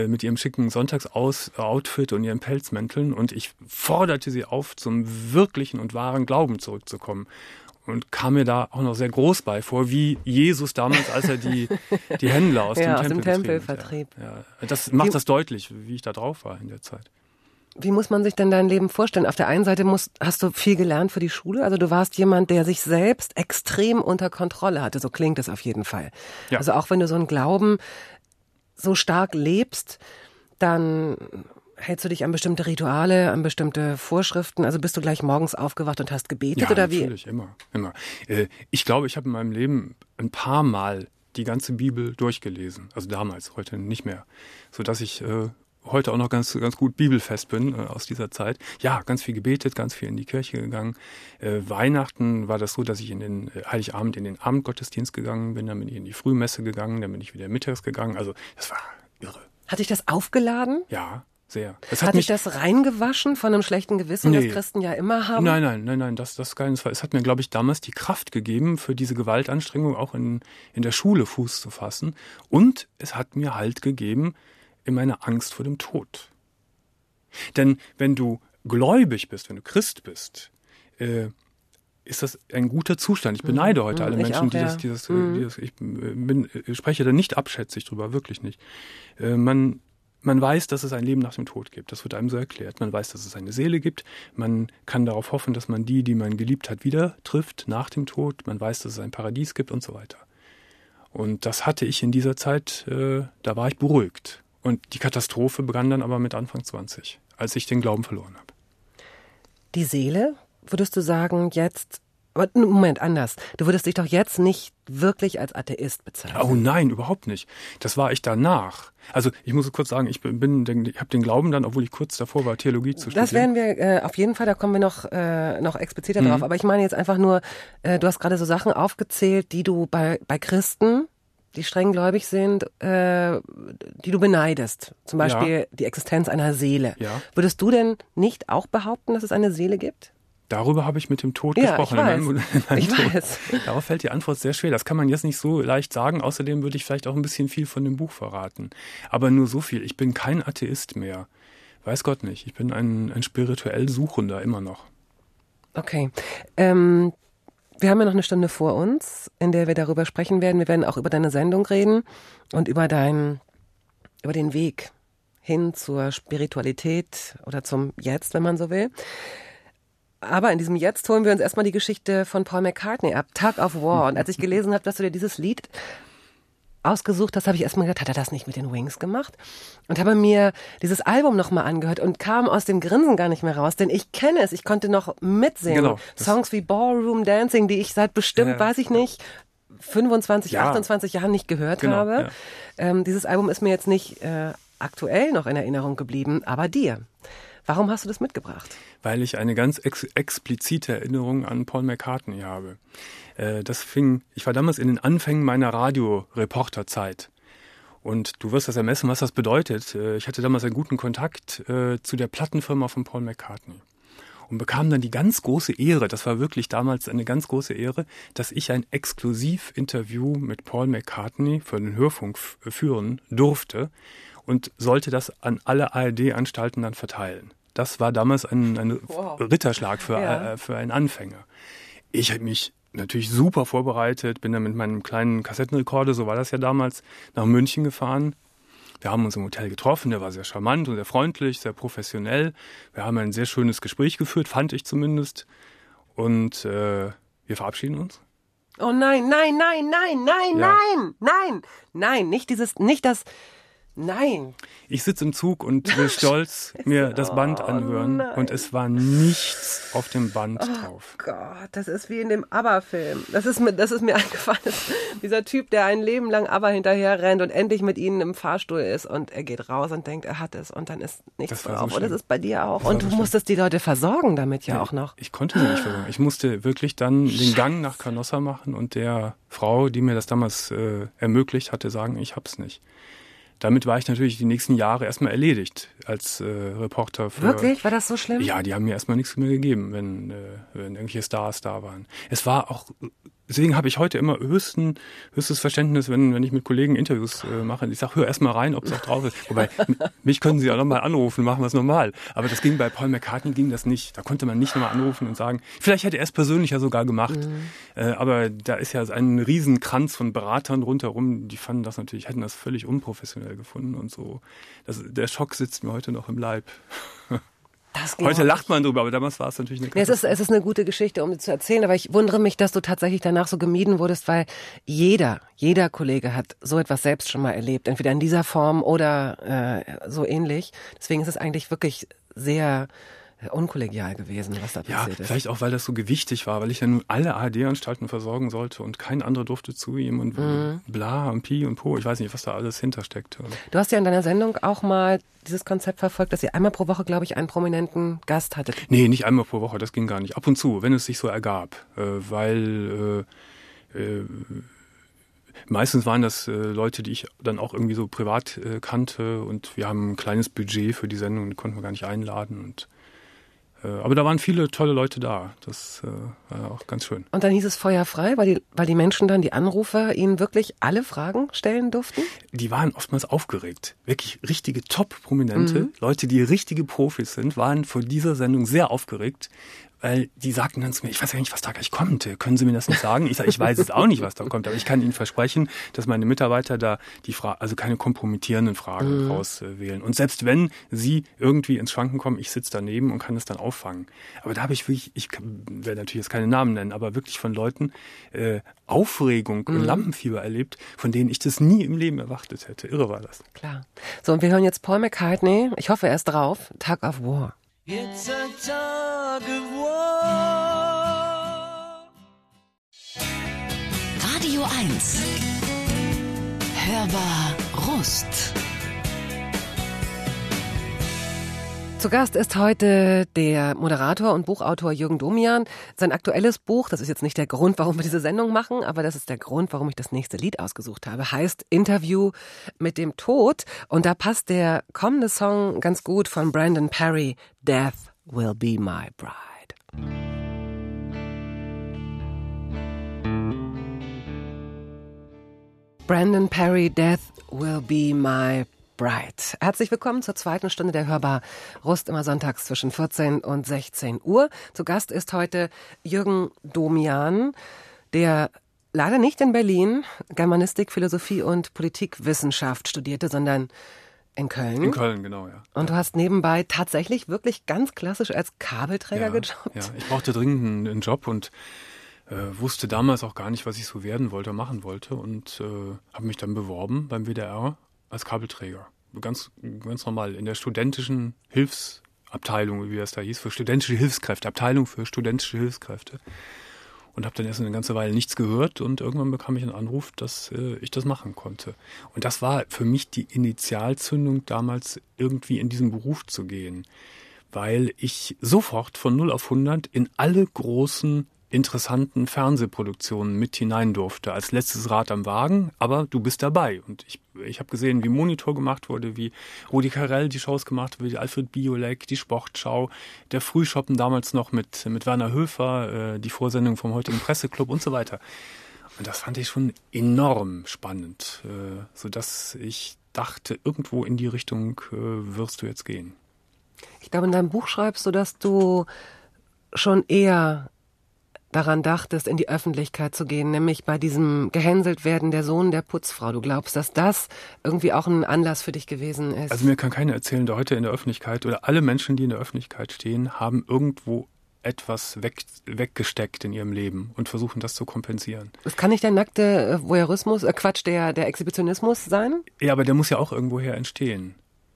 [SPEAKER 4] Sonntagsoutfit und ihren Pelzmänteln, und ich forderte sie auf, zum wirklichen und wahren Glauben zurückzukommen. Und kam mir da auch noch sehr groß bei vor, wie Jesus damals, als er die Händler aus dem Tempel vertrieb. Ja. Das macht das deutlich, wie ich da drauf war in der Zeit.
[SPEAKER 2] Wie muss man sich denn dein Leben vorstellen? Auf der einen Seite hast du viel gelernt für die Schule. Also du warst jemand, der sich selbst extrem unter Kontrolle hatte. So klingt es auf jeden Fall. Ja. Also auch wenn du so einen Glauben so stark lebst, dann hältst du dich an bestimmte Rituale, an bestimmte Vorschriften? Also bist du gleich morgens aufgewacht und hast gebetet, oder wie?
[SPEAKER 4] Ja, natürlich, immer. Ich glaube, ich habe in meinem Leben ein paar Mal die ganze Bibel durchgelesen. Also damals, heute nicht mehr. Sodass ich heute auch noch ganz gut bibelfest bin aus dieser Zeit. Ja, ganz viel gebetet, ganz viel in die Kirche gegangen. Weihnachten war das so, dass ich Heiligabend in den Abendgottesdienst gegangen bin, dann bin ich in die Frühmesse gegangen, dann bin ich wieder mittags gegangen. Also das war irre.
[SPEAKER 2] Hat dich das aufgeladen?
[SPEAKER 4] Ja. Sehr.
[SPEAKER 2] Hat dich das reingewaschen von einem schlechten Gewissen, das Christen ja immer haben?
[SPEAKER 4] Nein, das keinesfalls. Es hat mir, glaube ich, damals die Kraft gegeben, für diese Gewaltanstrengung auch in der Schule Fuß zu fassen. Und es hat mir Halt gegeben in meiner Angst vor dem Tod. Denn wenn du gläubig bist, wenn du Christ bist, ist das ein guter Zustand. Ich beneide heute alle Menschen, ich spreche da nicht abschätzig drüber, wirklich nicht. Man weiß, dass es ein Leben nach dem Tod gibt. Das wird einem so erklärt. Man weiß, dass es eine Seele gibt. Man kann darauf hoffen, dass man die man geliebt hat, wieder trifft nach dem Tod. Man weiß, dass es ein Paradies gibt und so weiter. Und das hatte ich in dieser Zeit, da war ich beruhigt. Und die Katastrophe begann dann aber mit Anfang 20, als ich den Glauben verloren habe.
[SPEAKER 2] Die Seele, würdest du sagen, jetzt... Aber Moment, anders. Du würdest dich doch jetzt nicht wirklich als Atheist bezeichnen.
[SPEAKER 4] Oh nein, überhaupt nicht. Das war ich danach. Also ich muss kurz sagen, ich habe den Glauben dann, obwohl ich kurz davor war, Theologie zu studieren.
[SPEAKER 2] Das werden wir auf jeden Fall, da kommen wir noch expliziter drauf. Aber ich meine jetzt einfach nur, du hast gerade so Sachen aufgezählt, die du bei Christen, die strenggläubig sind, die du beneidest. Zum Beispiel die Existenz einer Seele.
[SPEAKER 4] Ja.
[SPEAKER 2] Würdest du denn nicht auch behaupten, dass es eine Seele gibt?
[SPEAKER 4] Darüber habe ich mit dem Tod gesprochen.
[SPEAKER 2] Ich weiß.
[SPEAKER 4] Darauf fällt die Antwort sehr schwer. Das kann man jetzt nicht so leicht sagen. Außerdem würde ich vielleicht auch ein bisschen viel von dem Buch verraten. Aber nur so viel. Ich bin kein Atheist mehr. Weiß Gott nicht. Ich bin ein spirituell Suchender immer noch.
[SPEAKER 2] Okay. Wir haben ja noch eine Stunde vor uns, in der wir darüber sprechen werden. Wir werden auch über deine Sendung reden und über den Weg hin zur Spiritualität oder zum Jetzt, wenn man so will. Aber in diesem Jetzt holen wir uns erstmal die Geschichte von Paul McCartney ab, Tug of War. Und als ich gelesen habe, dass du dir dieses Lied ausgesucht hast, habe ich erstmal gedacht, hat er das nicht mit den Wings gemacht? Und habe mir dieses Album nochmal angehört und kam aus dem Grinsen gar nicht mehr raus, denn ich kenne es, ich konnte noch mitsingen. Genau, Songs wie Ballroom Dancing, die ich seit bestimmt, weiß ich nicht, 25, 28 Jahren nicht gehört habe. Ja. Dieses Album ist mir jetzt nicht aktuell noch in Erinnerung geblieben, aber dir. Warum hast du das mitgebracht?
[SPEAKER 4] Weil ich eine ganz explizite Erinnerung an Paul McCartney habe. Ich war damals in den Anfängen meiner Radioreporterzeit. Und du wirst das ermessen, was das bedeutet. Ich hatte damals einen guten Kontakt zu der Plattenfirma von Paul McCartney und bekam dann die ganz große Ehre, das war wirklich damals eine ganz große Ehre, dass ich ein Exklusivinterview mit Paul McCartney für den Hörfunk führen durfte und sollte das an alle ARD-Anstalten dann verteilen. Das war damals ein Ritterschlag für einen Anfänger. Ich habe mich natürlich super vorbereitet, bin dann mit meinem kleinen Kassettenrekorder, so war das ja damals, nach München gefahren. Wir haben uns im Hotel getroffen, der war sehr charmant und sehr freundlich, sehr professionell. Wir haben ein sehr schönes Gespräch geführt, fand ich zumindest. Und wir verabschieden uns.
[SPEAKER 2] Oh nein, nein, nein, nein, nein,
[SPEAKER 4] Ja.
[SPEAKER 2] nein, nicht das, nein.
[SPEAKER 4] Ich sitze im Zug und will stolz mir das Band anhören
[SPEAKER 2] nein.
[SPEAKER 4] und es war nichts auf dem Band drauf.
[SPEAKER 2] Gott, das ist wie in dem ABBA-Film. Das ist mir eingefallen. Dieser Typ, der ein Leben lang ABBA hinterher rennt und endlich mit ihnen im Fahrstuhl ist und er geht raus und denkt, er hat es und dann ist nichts
[SPEAKER 4] Das war so
[SPEAKER 2] drauf. Und das
[SPEAKER 4] schlimm.
[SPEAKER 2] ist bei dir auch.
[SPEAKER 4] Das war
[SPEAKER 2] Und
[SPEAKER 4] so
[SPEAKER 2] du
[SPEAKER 4] schlimm.
[SPEAKER 2] musstest die Leute versorgen damit ja auch noch.
[SPEAKER 4] Ich konnte sie nicht versorgen. Ich musste wirklich dann den Gang nach Canossa machen und der Frau, die mir das damals ermöglicht hatte, sagen, ich hab's nicht. Damit war ich natürlich die nächsten Jahre erstmal erledigt als Reporter.
[SPEAKER 2] Wirklich? War das so schlimm?
[SPEAKER 4] Ja, die haben mir erstmal nichts mehr gegeben, wenn irgendwelche Stars da waren. Es war auch, deswegen habe ich heute immer höchstes Verständnis, wenn ich mit Kollegen Interviews mache. Ich sage, hör erst mal rein, ob es auch drauf ist. Wobei, mich können sie auch nochmal anrufen, machen wir es normal. Aber das ging bei Paul McCartney ging das nicht. Da konnte man nicht nochmal anrufen und sagen, vielleicht hätte er es persönlich ja sogar gemacht. Aber da ist ja ein Riesenkranz von Beratern rundherum, die fanden das natürlich, hätten das völlig unprofessionell gefunden und so. Der Schock sitzt mir heute noch im Leib.
[SPEAKER 2] Das geht
[SPEAKER 4] Heute
[SPEAKER 2] auch
[SPEAKER 4] lacht man drüber, aber damals war es natürlich eine
[SPEAKER 2] Ja, es ist eine gute Geschichte, um sie zu erzählen, aber ich wundere mich, dass du tatsächlich danach so gemieden wurdest, weil jeder Kollege hat so etwas selbst schon mal erlebt, entweder in dieser Form oder so ähnlich. Deswegen ist es eigentlich wirklich sehr unkollegial gewesen, was da
[SPEAKER 4] Ja,
[SPEAKER 2] passiert ist.
[SPEAKER 4] vielleicht auch, weil das so gewichtig war, weil ich ja nun alle ARD-Anstalten versorgen sollte und kein anderer durfte zu ihm und bla und Pi und Po. Ich weiß nicht, was da alles hintersteckt.
[SPEAKER 2] Du hast ja in deiner Sendung auch mal dieses Konzept verfolgt, dass ihr einmal pro Woche, glaube ich, einen prominenten Gast hattet.
[SPEAKER 4] Nee, nicht einmal pro Woche, das ging gar nicht. Ab und zu, wenn es sich so ergab. Weil meistens waren das Leute, die ich dann auch irgendwie so privat kannte und wir haben ein kleines Budget für die Sendung, die konnten wir gar nicht einladen. Aber da waren viele tolle Leute da. Das war auch ganz schön.
[SPEAKER 2] Und dann hieß es feuerfrei, weil die Menschen dann, die Anrufer, ihnen wirklich alle Fragen stellen durften?
[SPEAKER 4] Die waren oftmals aufgeregt. Wirklich richtige Top-Prominente, Leute, die richtige Profis sind, waren vor dieser Sendung sehr aufgeregt, weil die sagten dann zu mir, ich weiß ja nicht, was da gleich kommt. Können Sie mir das nicht sagen? Ich sage, ich weiß jetzt auch nicht, was da kommt, aber ich kann Ihnen versprechen, dass meine Mitarbeiter da also keine kompromittierenden Fragen rauswählen. Und selbst wenn Sie irgendwie ins Schwanken kommen, ich sitze daneben und kann es dann auffangen. Aber da habe ich wirklich, ich werde natürlich jetzt keine Namen nennen, aber wirklich von Leuten Aufregung und Lampenfieber erlebt, von denen ich das nie im Leben erwartet hätte. Irre war das.
[SPEAKER 2] Klar. So, und wir hören jetzt Paul McCartney, ich hoffe, er ist drauf, Tug of War.
[SPEAKER 5] It's a tug of war.
[SPEAKER 1] Radio 1. Hörbar Rust.
[SPEAKER 2] Zu Gast ist heute der Moderator und Buchautor Jürgen Domian. Sein aktuelles Buch, das ist jetzt nicht der Grund, warum wir diese Sendung machen, aber das ist der Grund, warum ich das nächste Lied ausgesucht habe, heißt Interview mit dem Tod. Und da passt der kommende Song ganz gut von Brandon Perry, Death Will Be My Bride. Brandon Perry, Death Will Be My Bride. Herzlich willkommen zur zweiten Stunde der Hörbar Rust, immer sonntags zwischen 14 und 16 Uhr. Zu Gast ist heute Jürgen Domian, der leider nicht in Berlin Germanistik, Philosophie und Politikwissenschaft studierte, sondern in Köln.
[SPEAKER 4] In Köln, genau, ja.
[SPEAKER 2] Und du hast nebenbei tatsächlich wirklich ganz klassisch als Kabelträger gejobbt.
[SPEAKER 4] Ja, ich brauchte dringend einen Job und wusste damals auch gar nicht, was ich so werden wollte, machen wollte und habe mich dann beworben beim WDR als Kabelträger. Ganz normal in der studentischen Hilfsabteilung, wie das da hieß, für studentische Hilfskräfte, Abteilung für studentische Hilfskräfte. Und habe dann erst eine ganze Weile nichts gehört und irgendwann bekam ich einen Anruf, dass ich das machen konnte. Und das war für mich die Initialzündung, damals irgendwie in diesen Beruf zu gehen, weil ich sofort von 0 auf 100 in alle großen interessanten Fernsehproduktionen mit hinein durfte, als letztes Rad am Wagen, aber du bist dabei. Und ich habe gesehen, wie Monitor gemacht wurde, wie Rudi Carrell die Shows gemacht wurde, wie Alfred Biolek, die Sportschau, der Frühschoppen damals noch mit Werner Höfer, die Vorsendung vom heutigen Presseclub und so weiter. Und das fand ich schon enorm spannend, sodass ich dachte, irgendwo in die Richtung wirst du jetzt gehen.
[SPEAKER 2] Ich glaube, in deinem Buch schreibst du, dass du schon eher daran dachtest, in die Öffentlichkeit zu gehen, nämlich bei diesem gehänselt werden, der Sohn der Putzfrau. Du glaubst, dass das irgendwie auch ein Anlass für dich gewesen ist?
[SPEAKER 4] Also mir kann keiner erzählen, der heute in der Öffentlichkeit oder alle Menschen, die in der Öffentlichkeit stehen, haben irgendwo etwas weggesteckt in ihrem Leben und versuchen, das zu kompensieren.
[SPEAKER 2] Das kann nicht der nackte Voyeurismus, der Exhibitionismus sein?
[SPEAKER 4] Ja, aber der muss ja auch irgendwoher entstehen.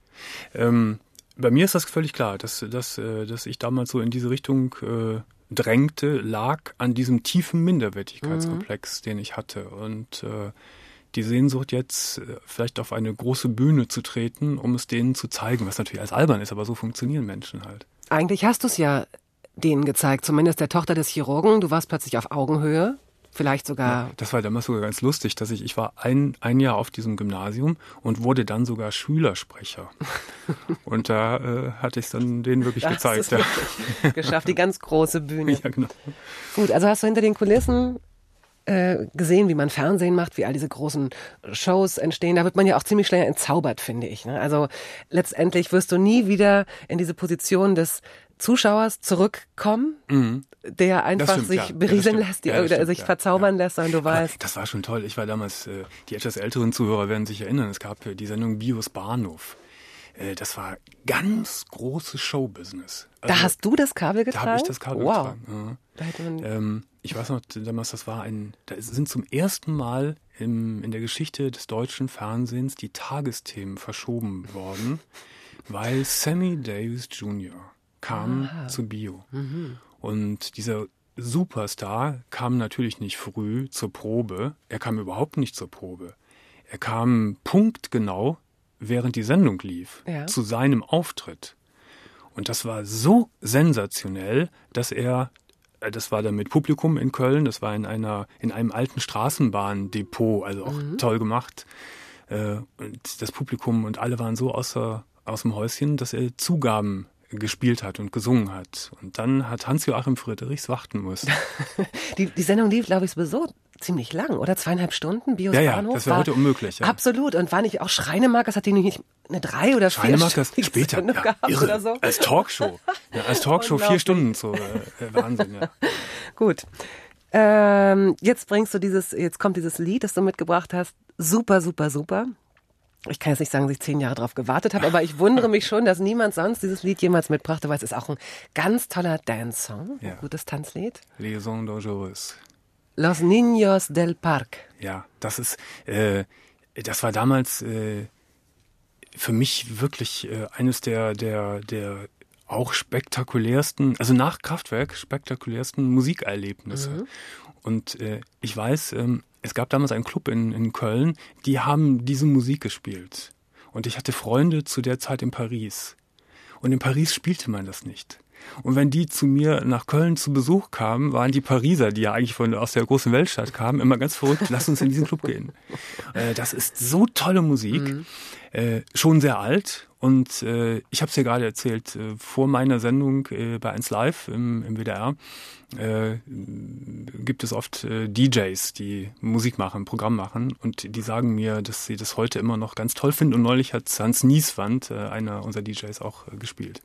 [SPEAKER 4] Bei mir ist das völlig klar, dass ich damals so in diese Richtung drängte, lag an diesem tiefen Minderwertigkeitskomplex, den ich hatte. Und die Sehnsucht jetzt vielleicht auf eine große Bühne zu treten, um es denen zu zeigen, was natürlich als albern ist, aber so funktionieren Menschen halt.
[SPEAKER 2] Eigentlich hast du es ja denen gezeigt, zumindest der Tochter des Chirurgen. Du warst plötzlich auf Augenhöhe. Vielleicht sogar.
[SPEAKER 4] Ja, das war damals sogar ganz lustig, dass ich war ein Jahr auf diesem Gymnasium und wurde dann sogar Schülersprecher. Und da hatte ich es dann denen wirklich gezeigt.
[SPEAKER 2] Ja. Geschafft, die ganz große Bühne.
[SPEAKER 4] Ja, genau.
[SPEAKER 2] Gut, also hast du hinter den Kulissen gesehen, wie man Fernsehen macht, wie all diese großen Shows entstehen. Da wird man ja auch ziemlich schnell entzaubert, finde ich. Ne? Also letztendlich wirst du nie wieder in diese Position des Zuschauers zurückkommen, der einfach
[SPEAKER 4] stimmt,
[SPEAKER 2] sich
[SPEAKER 4] ja.
[SPEAKER 2] berieseln
[SPEAKER 4] Ja,
[SPEAKER 2] lässt, sich
[SPEAKER 4] ja,
[SPEAKER 2] verzaubern lässt, sondern du weißt.
[SPEAKER 4] Aber das war schon toll. Ich war damals, die etwas älteren Zuhörer werden sich erinnern, es gab die Sendung Bios Bahnhof. Das war ganz großes Showbusiness. Also,
[SPEAKER 2] da hast du das Kabel getragen?
[SPEAKER 4] Da habe ich das Kabel getragen.
[SPEAKER 2] Ja.
[SPEAKER 4] Ich weiß noch, damals, da sind zum ersten Mal in der Geschichte des deutschen Fernsehens die Tagesthemen verschoben worden, weil Sammy Davis Jr. kam zu Bio. Und dieser Superstar kam natürlich nicht früh zur Probe. Er kam überhaupt nicht zur Probe. Er kam punktgenau, während die Sendung lief, zu seinem Auftritt. Und das war so sensationell, dass das war dann mit Publikum in Köln, das war in einem alten Straßenbahndepot, also auch toll gemacht. Und das Publikum und alle waren so aus dem Häuschen, dass er Zugaben gespielt hat und gesungen hat. Und dann hat Hans-Joachim Friedrichs warten müssen.
[SPEAKER 2] Die Sendung lief, glaube ich, sowieso ziemlich lang, oder? 2,5 Stunden? Bios
[SPEAKER 4] Ja,
[SPEAKER 2] Bahnhof
[SPEAKER 4] das war heute unmöglich. Ja.
[SPEAKER 2] Absolut. Und war nicht auch Schreinemark, das hat die nicht eine 3 oder 4
[SPEAKER 4] Schreinemark
[SPEAKER 2] Stunden
[SPEAKER 4] später,
[SPEAKER 2] gehabt
[SPEAKER 4] irre,
[SPEAKER 2] oder so?
[SPEAKER 4] Als Talkshow. Ja, als Talkshow 4 Stunden, so Wahnsinn, ja.
[SPEAKER 2] Gut. Jetzt kommt dieses Lied, das du mitgebracht hast. Super, super, super. Ich kann jetzt nicht sagen, dass ich 10 Jahre drauf gewartet habe, aber ich wundere mich schon, dass niemand sonst dieses Lied jemals mitbrachte, weil es ist auch ein ganz toller Dance-Song, ein gutes Tanzlied.
[SPEAKER 4] Liaison dangereuse.
[SPEAKER 2] Los Niños del Parque.
[SPEAKER 4] Ja, das war damals für mich wirklich eines der auch spektakulärsten, also nach Kraftwerk spektakulärsten Musikerlebnisse. Und ich weiß, es gab damals einen Club in Köln, die haben diese Musik gespielt. Und ich hatte Freunde zu der Zeit in Paris. Und in Paris spielte man das nicht. Und wenn die zu mir nach Köln zu Besuch kamen, waren die Pariser, die ja eigentlich aus der großen Weltstadt kamen, immer ganz verrückt, lass uns in diesen Club gehen. Das ist so tolle Musik, schon sehr alt. Und ich habe es dir gerade erzählt, vor meiner Sendung bei 1 Live im WDR gibt es oft DJs, die Musik machen, Programm machen. Und die sagen mir, dass sie das heute immer noch ganz toll finden. Und neulich hat Hans Nieswand, einer unserer DJs, auch gespielt.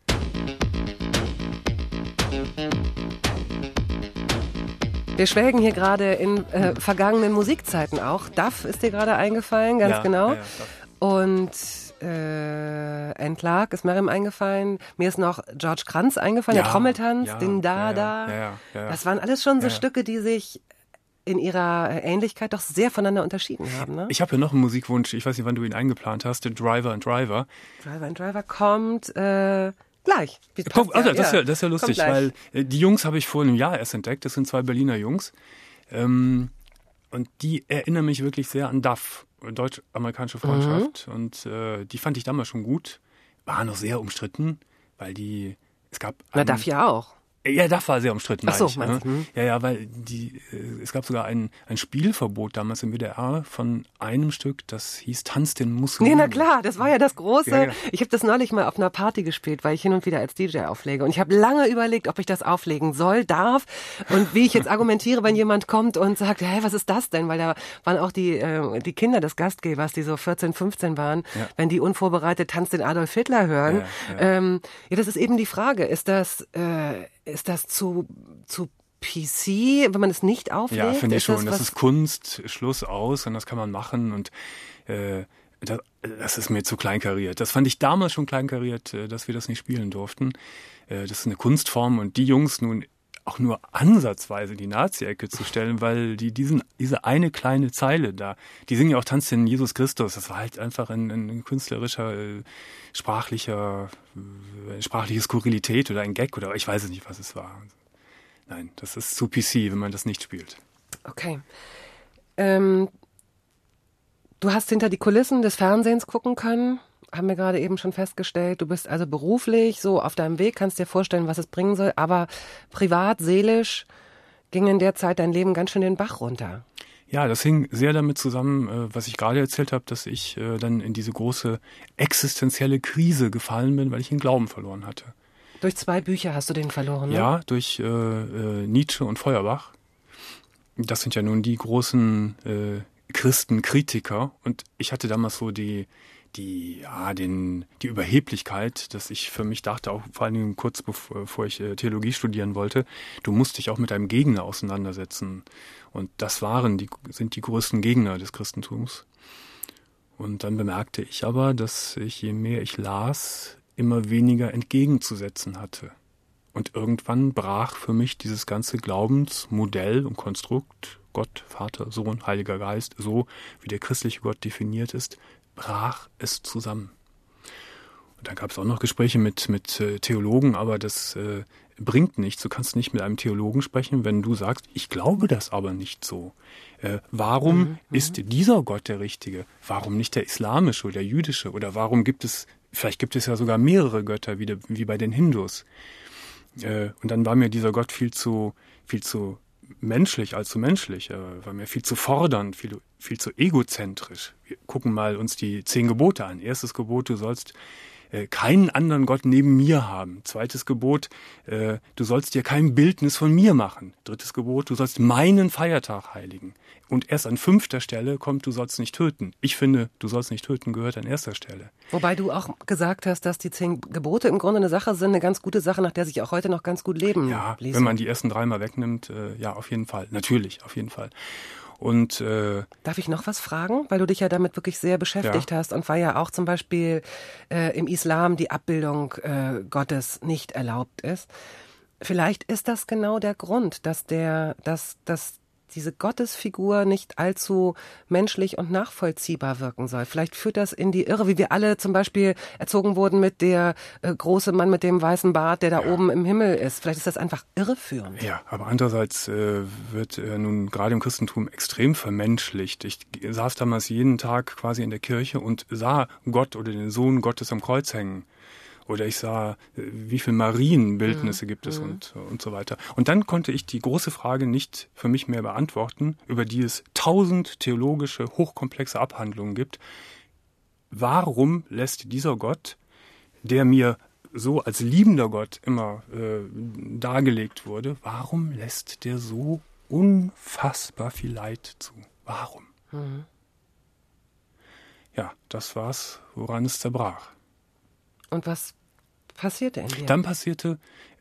[SPEAKER 2] Wir schwelgen hier gerade in vergangenen Musikzeiten auch. Duff ist dir gerade eingefallen, ganz genau. Ja, und Entlag ist Merrim eingefallen. Mir ist noch George Kranz eingefallen, der Trommeltanz, Ding Da Da.
[SPEAKER 4] Ja.
[SPEAKER 2] Das waren alles schon so Stücke, die sich in ihrer Ähnlichkeit doch sehr voneinander unterschieden haben. Ne?
[SPEAKER 4] Ich habe ja noch einen Musikwunsch, ich weiß nicht, wann du ihn eingeplant hast, Driver and Driver.
[SPEAKER 2] Driver and Driver kommt gleich.
[SPEAKER 4] Also, das ist ja lustig, weil die Jungs habe ich vor einem Jahr erst entdeckt. Das sind 2 Berliner Jungs. Und die erinnern mich wirklich sehr an Duff, deutsch-amerikanische Freundschaft. Und die fand ich damals schon gut. War noch sehr umstritten, weil es gab...
[SPEAKER 2] Duff ja auch.
[SPEAKER 4] Ja, das war sehr umstritten.
[SPEAKER 2] Ach so,
[SPEAKER 4] meine ich,
[SPEAKER 2] meinst du?
[SPEAKER 4] Ja, weil es gab sogar ein Spielverbot damals im WDR von einem Stück, das hieß Tanz den Mussolini.
[SPEAKER 2] Nee, na klar, das war ja das Große.
[SPEAKER 4] Ja, ja.
[SPEAKER 2] Ich habe das neulich mal auf einer Party gespielt, weil ich hin und wieder als DJ auflege. Und ich habe lange überlegt, ob ich das auflegen soll, darf und wie ich jetzt argumentiere, wenn jemand kommt und sagt, hey, was ist das denn? Weil da waren auch die Kinder des Gastgebers, die so 14, 15 waren,
[SPEAKER 4] Ja.
[SPEAKER 2] wenn die unvorbereitet Tanz den Adolf Hitler hören. Ja, das ist eben die Frage, ist das zu PC, wenn man es nicht auflegt?
[SPEAKER 4] Ja, finde ich schon. Das
[SPEAKER 2] was-
[SPEAKER 4] ist Kunst, Schluss aus und das kann man machen und das ist mir zu kleinkariert. Das fand ich damals schon kleinkariert, dass wir das nicht spielen durften. Das ist eine Kunstform und die Jungs nun auch nur ansatzweise die Nazi-Ecke zu stellen, weil diese eine kleine Zeile da, die singen ja auch Tanz den Jesus Christus, das war halt einfach ein künstlerischer, sprachliche Skurrilität oder ein Gag oder ich weiß es nicht, was es war. Nein, das ist zu PC, wenn man das nicht spielt.
[SPEAKER 2] Okay. Du hast hinter die Kulissen des Fernsehens gucken können, haben wir gerade eben schon festgestellt. Du bist also beruflich so auf deinem Weg, kannst dir vorstellen, was es bringen soll, aber privat, seelisch ging in der Zeit dein Leben ganz schön den Bach runter.
[SPEAKER 4] Ja, das hing sehr damit zusammen, was ich gerade erzählt habe, dass ich dann in diese große existenzielle Krise gefallen bin, weil ich den Glauben verloren hatte.
[SPEAKER 2] Durch 2 Bücher hast du den verloren, ne?
[SPEAKER 4] Ja, durch Nietzsche und Feuerbach. Das sind ja nun die großen Christenkritiker. Und ich hatte damals so die Überheblichkeit, dass ich für mich dachte, auch vor allen Dingen kurz bevor ich Theologie studieren wollte, du musst dich auch mit deinem Gegner auseinandersetzen. Und das sind die größten Gegner des Christentums. Und dann bemerkte ich aber, dass ich, je mehr ich las, immer weniger entgegenzusetzen hatte. Und irgendwann brach für mich dieses ganze Glaubensmodell und Konstrukt, Gott, Vater, Sohn, Heiliger Geist, so wie der christliche Gott definiert ist, brach es zusammen. Und dann gab es auch noch Gespräche mit Theologen, aber das bringt nichts. Du kannst nicht mit einem Theologen sprechen, wenn du sagst, ich glaube das aber nicht so. Warum ist dieser Gott der richtige? Warum nicht der islamische oder der jüdische? Oder warum vielleicht gibt es ja sogar mehrere Götter, wie bei den Hindus. Und dann war mir dieser Gott viel zu menschlich als zu menschlich. War mir viel zu fordernd, viel zu egozentrisch. Wir gucken mal uns die 10 Gebote an. Erstes Gebot, du sollst keinen anderen Gott neben mir haben. Zweites Gebot, du sollst dir kein Bildnis von mir machen. Drittes Gebot, du sollst meinen Feiertag heiligen. Und erst an 5. Stelle kommt, du sollst nicht töten. Ich finde, du sollst nicht töten gehört an 1. Stelle.
[SPEAKER 2] Wobei du auch gesagt hast, dass die 10 Gebote im Grunde eine Sache sind, eine ganz gute Sache, nach der sich auch heute noch ganz gut leben ließe.
[SPEAKER 4] Wenn man die ersten 3 mal wegnimmt, ja, auf jeden Fall. Natürlich, auf jeden Fall. Und
[SPEAKER 2] darf ich noch was fragen? Weil du dich ja damit wirklich sehr beschäftigt hast und weil ja auch zum Beispiel im Islam die Abbildung Gottes nicht erlaubt ist. Vielleicht ist das genau der Grund, dass diese Gottesfigur nicht allzu menschlich und nachvollziehbar wirken soll. Vielleicht führt das in die Irre, wie wir alle zum Beispiel erzogen wurden mit der große Mann mit dem weißen Bart, der da oben im Himmel ist. Vielleicht ist das einfach irreführend.
[SPEAKER 4] Ja, aber andererseits wird nun gerade im Christentum extrem vermenschlicht. Ich saß damals jeden Tag quasi in der Kirche und sah Gott oder den Sohn Gottes am Kreuz hängen. Oder ich sah, wie viele Marienbildnisse gibt es und so weiter. Und dann konnte ich die große Frage nicht für mich mehr beantworten, über die es 1000 theologische, hochkomplexe Abhandlungen gibt. Warum lässt dieser Gott, der mir so als liebender Gott immer dargelegt wurde, warum lässt der so unfassbar viel Leid zu? Warum? Ja, das war's, woran es zerbrach.
[SPEAKER 2] Und was passierte in dir?
[SPEAKER 4] Dann passierte,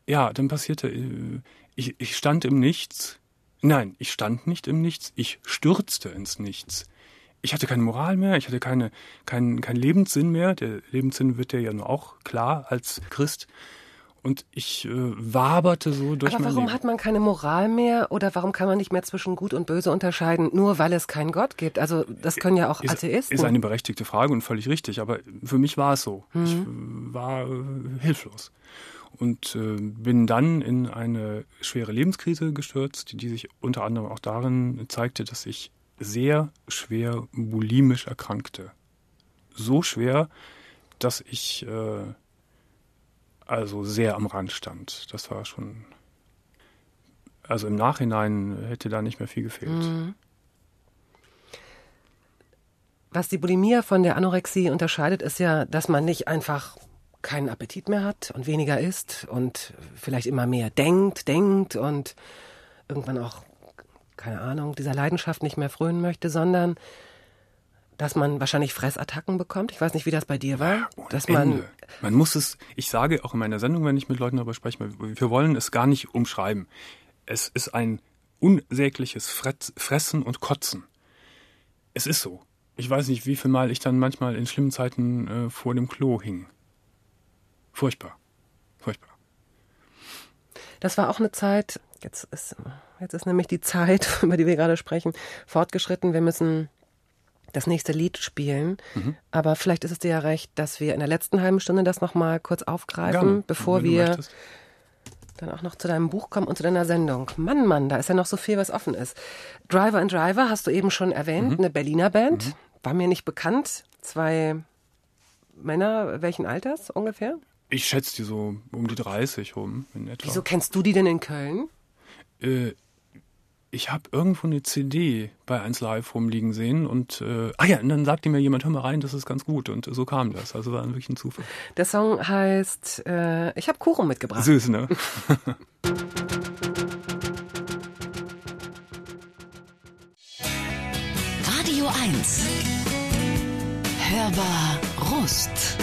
[SPEAKER 4] ich stand im Nichts. Nein, ich stand nicht im Nichts, ich stürzte ins Nichts. Ich hatte keine Moral mehr, ich hatte keinen Lebenssinn mehr. Der Lebenssinn wird ja nur auch klar als Christ. Und ich waberte so durch mein Leben.
[SPEAKER 2] Aber warum hat man keine Moral mehr oder warum kann man nicht mehr zwischen Gut und Böse unterscheiden, nur weil es keinen Gott gibt? Also das können ja auch Atheisten.
[SPEAKER 4] Ist eine berechtigte Frage und völlig richtig, aber für mich war es so. Ich war hilflos und bin dann in eine schwere Lebenskrise gestürzt, die sich unter anderem auch darin zeigte, dass ich sehr schwer bulimisch erkrankte. So schwer, dass ich also sehr am Rand stand. Das war schon Also im Nachhinein hätte da nicht mehr viel gefehlt.
[SPEAKER 2] Mhm. Was die Bulimie von der Anorexie unterscheidet, ist ja, dass man nicht einfach keinen Appetit mehr hat und weniger isst und vielleicht immer mehr denkt und irgendwann auch, keine Ahnung, dieser Leidenschaft nicht mehr frönen möchte, sondern dass man wahrscheinlich Fressattacken bekommt. Ich weiß nicht, wie das bei dir war.
[SPEAKER 4] Ja,
[SPEAKER 2] dass
[SPEAKER 4] man muss es, ich sage auch in meiner Sendung, wenn ich mit Leuten darüber spreche, wir wollen es gar nicht umschreiben. Es ist ein unsägliches Fressen und Kotzen. Es ist so. Ich weiß nicht, wie viel Mal ich dann manchmal in schlimmen Zeiten vor dem Klo hing. Furchtbar. Furchtbar.
[SPEAKER 2] Das war auch eine Zeit, jetzt ist nämlich die Zeit, über die wir gerade sprechen, fortgeschritten. Wir müssen das nächste Lied spielen. Mhm. Aber vielleicht ist es dir ja recht, dass wir in der letzten halben Stunde das nochmal kurz aufgreifen, gerne, bevor wir dann auch noch zu deinem Buch kommen und zu deiner Sendung. Mann, da ist ja noch so viel, was offen ist. Driver and Driver hast du eben schon erwähnt, eine Berliner Band. War mir nicht bekannt. 2 Männer, welchen Alters ungefähr?
[SPEAKER 4] Ich schätze die so um die 30 rum in etwa.
[SPEAKER 2] Wieso kennst du die denn in Köln?
[SPEAKER 4] Ich habe irgendwo eine CD bei 1 Live rumliegen sehen und und dann sagte mir jemand, hör mal rein, das ist ganz gut, und so kam das. Also war wirklich ein Zufall.
[SPEAKER 2] Der Song heißt Ich habe Kuchen mitgebracht.
[SPEAKER 4] Süß, ne?
[SPEAKER 1] Radio 1. Hörbar Rust.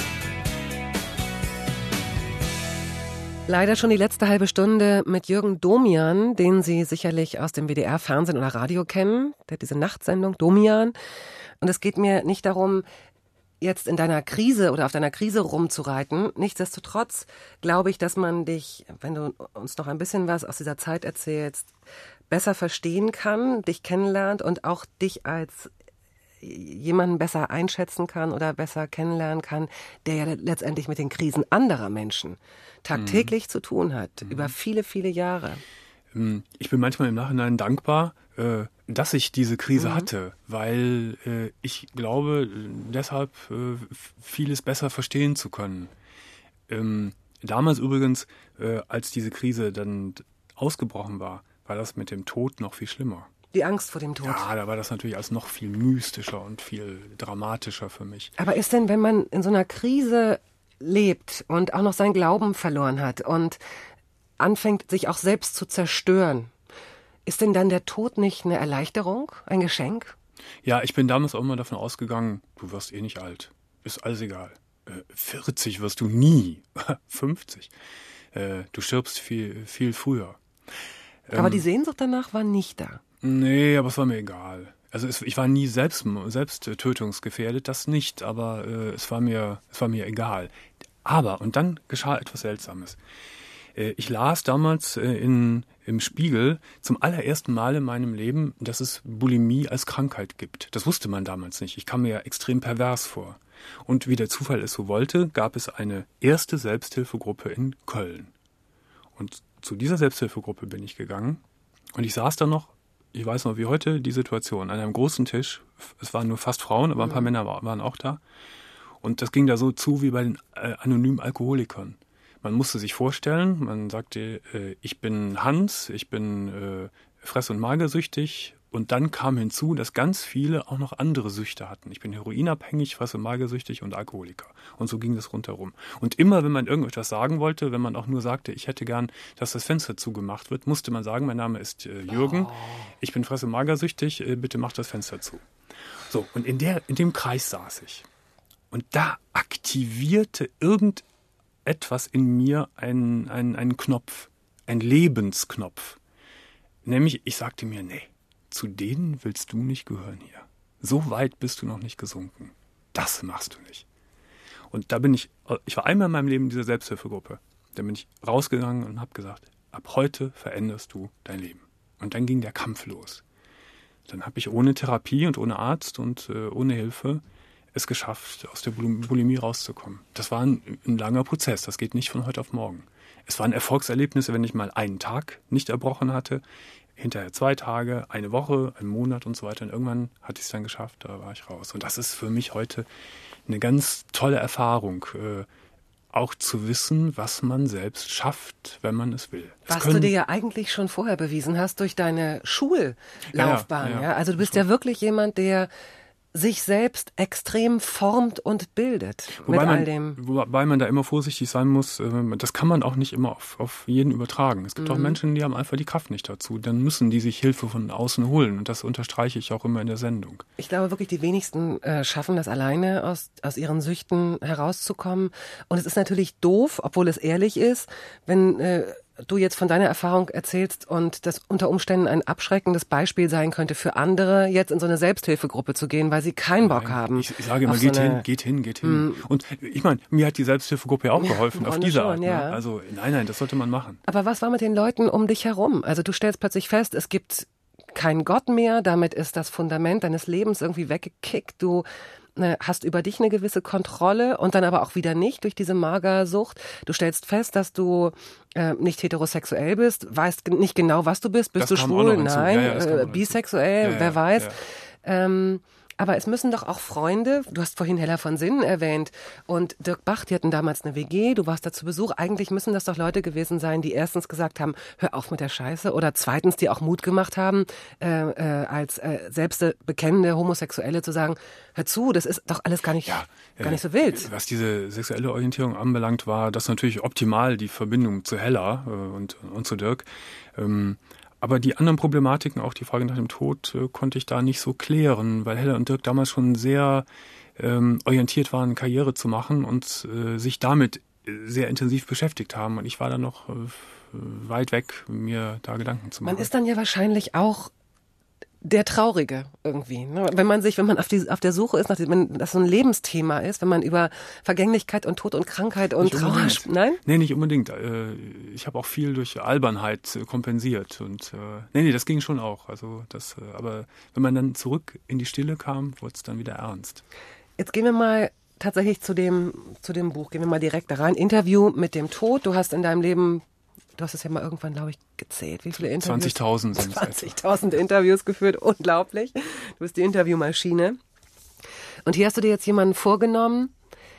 [SPEAKER 2] Leider schon die letzte halbe Stunde mit Jürgen Domian, den Sie sicherlich aus dem WDR-Fernsehen oder Radio kennen. Der hat diese Nachtsendung Domian. Und es geht mir nicht darum, jetzt in deiner Krise oder auf deiner Krise rumzureiten. Nichtsdestotrotz glaube ich, dass man dich, wenn du uns noch ein bisschen was aus dieser Zeit erzählst, besser verstehen kann, dich kennenlernt und auch dich als jemanden besser einschätzen kann oder besser kennenlernen kann, der ja letztendlich mit den Krisen anderer Menschen tagtäglich zu tun hat, über viele, viele Jahre.
[SPEAKER 4] Ich bin manchmal im Nachhinein dankbar, dass ich diese Krise hatte, weil ich glaube, deshalb vieles besser verstehen zu können. Damals übrigens, als diese Krise dann ausgebrochen war das mit dem Tod noch viel schlimmer.
[SPEAKER 2] Die Angst vor dem Tod.
[SPEAKER 4] Ja, da war das natürlich als noch viel mystischer und viel dramatischer für mich.
[SPEAKER 2] Aber ist denn, wenn man in so einer Krise lebt und auch noch seinen Glauben verloren hat und anfängt, sich auch selbst zu zerstören, ist denn dann der Tod nicht eine Erleichterung, ein Geschenk?
[SPEAKER 4] Ja, ich bin damals auch immer davon ausgegangen, du wirst eh nicht alt. Ist alles egal. 40 wirst du nie. 50. Du stirbst viel, viel früher.
[SPEAKER 2] Aber die Sehnsucht danach war nicht da.
[SPEAKER 4] Nee, aber es war mir egal. Also ich war nie selbst tötungsgefährdet, das nicht, aber es war mir egal. Aber, und dann geschah etwas Seltsames. Ich las damals im Spiegel zum allerersten Mal in meinem Leben, dass es Bulimie als Krankheit gibt. Das wusste man damals nicht. Ich kam mir ja extrem pervers vor. Und wie der Zufall es so wollte, gab es eine erste Selbsthilfegruppe in Köln. Und zu dieser Selbsthilfegruppe bin ich gegangen und ich saß da noch, ich weiß noch wie heute, die Situation, an einem großen Tisch. Es waren nur fast Frauen, aber ein paar Männer waren auch da. Und das ging da so zu wie bei den anonymen Alkoholikern. Man musste sich vorstellen, man sagte, ich bin Hans, ich bin fress- und magersüchtig. Und dann kam hinzu, dass ganz viele auch noch andere Süchte hatten. Ich bin heroinabhängig, fress- und magersüchtig und Alkoholiker. Und so ging das rundherum. Und immer, wenn man irgendetwas sagen wollte, wenn man auch nur sagte, ich hätte gern, dass das Fenster zugemacht wird, musste man sagen, mein Name ist Jürgen, ich bin fress- und magersüchtig, bitte mach das Fenster zu. So, und in dem Kreis saß ich. Und da aktivierte irgendetwas in mir einen Knopf, einen Lebensknopf. Nämlich, ich sagte mir, nee, zu denen willst du nicht gehören hier. So weit bist du noch nicht gesunken. Das machst du nicht. Und da ich war einmal in meinem Leben in dieser Selbsthilfegruppe. Da bin ich rausgegangen und habe gesagt, ab heute veränderst du dein Leben. Und dann ging der Kampf los. Dann habe ich ohne Therapie und ohne Arzt und ohne Hilfe es geschafft, aus der Bulimie rauszukommen. Das war ein langer Prozess, das geht nicht von heute auf morgen. Es waren Erfolgserlebnisse, wenn ich mal einen Tag nicht erbrochen hatte, hinterher 2 Tage, eine Woche, einen Monat und so weiter. Und irgendwann hatte ich es dann geschafft, da war ich raus. Und das ist für mich heute eine ganz tolle Erfahrung, auch zu wissen, was man selbst schafft, wenn man es will.
[SPEAKER 2] Was du dir ja eigentlich schon vorher bewiesen hast durch deine Schullaufbahn. Ja. Also du bist ja wirklich jemand, der sich selbst extrem formt und bildet mit all dem.
[SPEAKER 4] Wobei man da immer vorsichtig sein muss, das kann man auch nicht immer auf jeden übertragen. Es gibt auch Menschen, die haben einfach die Kraft nicht dazu. Dann müssen die sich Hilfe von außen holen und das unterstreiche ich auch immer in der Sendung.
[SPEAKER 2] Ich glaube wirklich, die wenigsten schaffen das alleine, aus ihren Süchten herauszukommen. Und es ist natürlich doof, obwohl es ehrlich ist, wenn du jetzt von deiner Erfahrung erzählst und das unter Umständen ein abschreckendes Beispiel sein könnte für andere, jetzt in so eine Selbsthilfegruppe zu gehen, weil sie keinen Bock haben.
[SPEAKER 4] Ich sage immer, geht hin. Und ich meine, mir hat die Selbsthilfegruppe ja auch geholfen, auf diese Art. Ne? Also nein, das sollte man machen.
[SPEAKER 2] Aber was war mit den Leuten um dich herum? Also du stellst plötzlich fest, es gibt keinen Gott mehr, damit ist das Fundament deines Lebens irgendwie weggekickt. Du hast über dich eine gewisse Kontrolle und dann aber auch wieder nicht durch diese Magersucht. Du stellst fest, dass du nicht heterosexuell bist, weißt nicht genau, was du bist. Bist du schwul? Nein. Bisexuell? Wer weiß. Ja. Aber es müssen doch auch Freunde, du hast vorhin Hella von Sinnen erwähnt und Dirk Bach, die hatten damals eine WG, du warst da zu Besuch. Eigentlich müssen das doch Leute gewesen sein, die erstens gesagt haben, hör auf mit der Scheiße oder zweitens, die auch Mut gemacht haben, als selbst bekennende Homosexuelle zu sagen, hör zu, das ist doch alles gar nicht so wild.
[SPEAKER 4] Was diese sexuelle Orientierung anbelangt, war das natürlich optimal, die Verbindung zu Hella und zu Dirk. Aber die anderen Problematiken, auch die Frage nach dem Tod, konnte ich da nicht so klären, weil Hella und Dirk damals schon sehr orientiert waren, Karriere zu machen und sich damit sehr intensiv beschäftigt haben. Und ich war da noch weit weg, mir da Gedanken zu machen.
[SPEAKER 2] Man ist dann ja wahrscheinlich auch der Traurige irgendwie. Ne? Wenn man auf der Suche ist, wenn das so ein Lebensthema ist, wenn man über Vergänglichkeit und Tod und Krankheit und Trauer... Nein?
[SPEAKER 4] Nee, nicht unbedingt. Ich habe auch viel durch Albernheit kompensiert. Und das ging schon auch. Also aber wenn man dann zurück in die Stille kam, wurde es dann wieder ernst.
[SPEAKER 2] Jetzt gehen wir mal tatsächlich zu dem Buch. Gehen wir mal direkt da rein. Interview mit dem Tod. Du hast in deinem Leben... Du hast es ja mal irgendwann, glaube ich, gezählt. Wie viele Interviews?
[SPEAKER 4] 20.000 sind es.
[SPEAKER 2] 20.000 Interviews geführt. Unglaublich. Du bist die Interviewmaschine. Und hier hast du dir jetzt jemanden vorgenommen.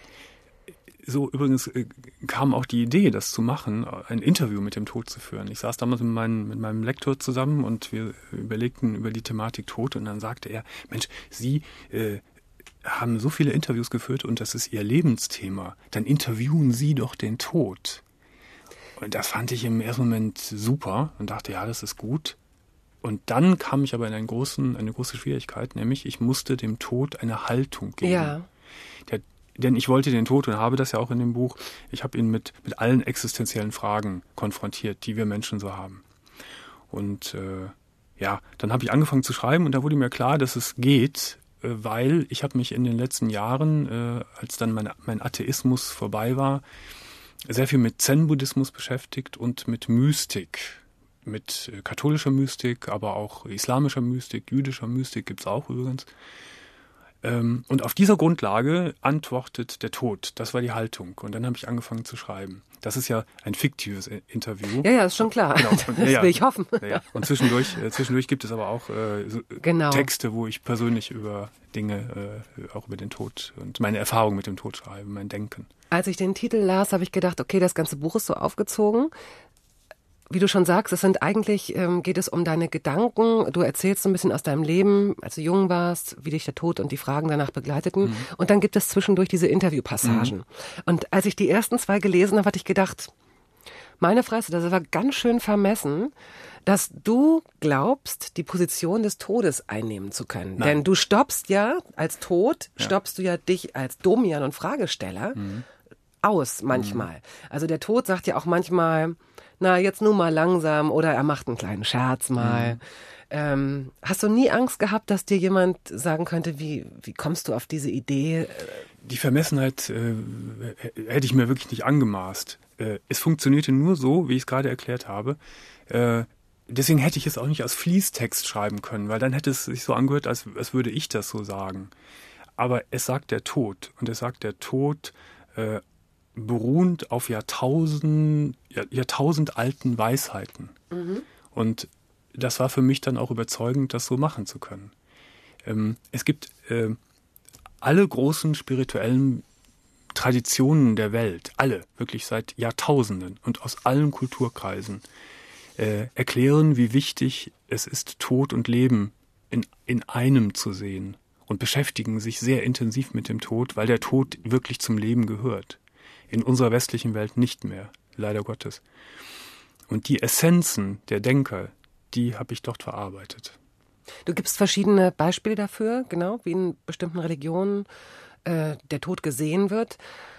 [SPEAKER 4] So, übrigens kam auch die Idee, das zu machen, ein Interview mit dem Tod zu führen. Ich saß damals mit meinem Lektor zusammen und wir überlegten über die Thematik Tod. Und dann sagte er, Mensch, Sie haben so viele Interviews geführt und das ist Ihr Lebensthema. Dann interviewen Sie doch den Tod. Und das fand ich im ersten Moment super und dachte, ja, das ist gut. Und dann kam ich aber in eine große Schwierigkeit, nämlich ich musste dem Tod eine Haltung geben.
[SPEAKER 2] Ja.
[SPEAKER 4] Denn ich wollte den Tod und habe das ja auch in dem Buch, ich habe ihn mit allen existenziellen Fragen konfrontiert, die wir Menschen so haben. Und dann habe ich angefangen zu schreiben und da wurde mir klar, dass es geht, weil ich habe mich in den letzten Jahren, als dann mein Atheismus vorbei war, sehr viel mit Zen-Buddhismus beschäftigt und mit Mystik, mit katholischer Mystik, aber auch islamischer Mystik, jüdischer Mystik gibt's auch übrigens. Und auf dieser Grundlage antwortet der Tod. Das war die Haltung. Und dann habe ich angefangen zu schreiben. Das ist ja ein fiktives Interview.
[SPEAKER 2] Ja, ist schon klar.
[SPEAKER 4] Genau.
[SPEAKER 2] Das will ich hoffen.
[SPEAKER 4] Ja. Und zwischendurch gibt es aber auch Texte, wo ich persönlich über Dinge, auch über den Tod und meine Erfahrung mit dem Tod schreibe, mein Denken.
[SPEAKER 2] Als ich den Titel las, habe ich gedacht, okay, das ganze Buch ist so aufgezogen. Wie du schon sagst, geht es um deine Gedanken. Du erzählst so ein bisschen aus deinem Leben, als du jung warst, wie dich der Tod und die Fragen danach begleiteten. Und dann gibt es zwischendurch diese Interviewpassagen. Und als ich die ersten 2 gelesen habe, hatte ich gedacht, meine Fresse, das war ganz schön vermessen, dass du glaubst, die Position des Todes einnehmen zu können.
[SPEAKER 4] Nein.
[SPEAKER 2] Denn du stoppst ja als Tod, stoppst du ja dich als Domian und Fragesteller aus manchmal. Also der Tod sagt ja auch manchmal, na, jetzt nur mal langsam oder er macht einen kleinen Scherz mal. Hast du nie Angst gehabt, dass dir jemand sagen könnte, wie kommst du auf diese Idee?
[SPEAKER 4] Die Vermessenheit hätte ich mir wirklich nicht angemaßt. Es funktionierte nur so, wie ich es gerade erklärt habe. Deswegen hätte ich es auch nicht als Fließtext schreiben können, weil dann hätte es sich so angehört, als würde ich das so sagen. Aber es sagt der Tod. Und es sagt der Tod beruhend auf Jahrtausend alten Weisheiten. Und das war für mich dann auch überzeugend, das so machen zu können. Es gibt alle großen spirituellen Traditionen der Welt, alle, wirklich seit Jahrtausenden und aus allen Kulturkreisen, erklären, wie wichtig es ist, Tod und Leben in einem zu sehen und beschäftigen sich sehr intensiv mit dem Tod, weil der Tod wirklich zum Leben gehört. In unserer westlichen Welt nicht mehr, leider Gottes. Und die Essenzen der Denker, die habe ich dort verarbeitet.
[SPEAKER 2] Du gibst verschiedene Beispiele dafür, genau, wie in bestimmten Religionen der Tod gesehen wird.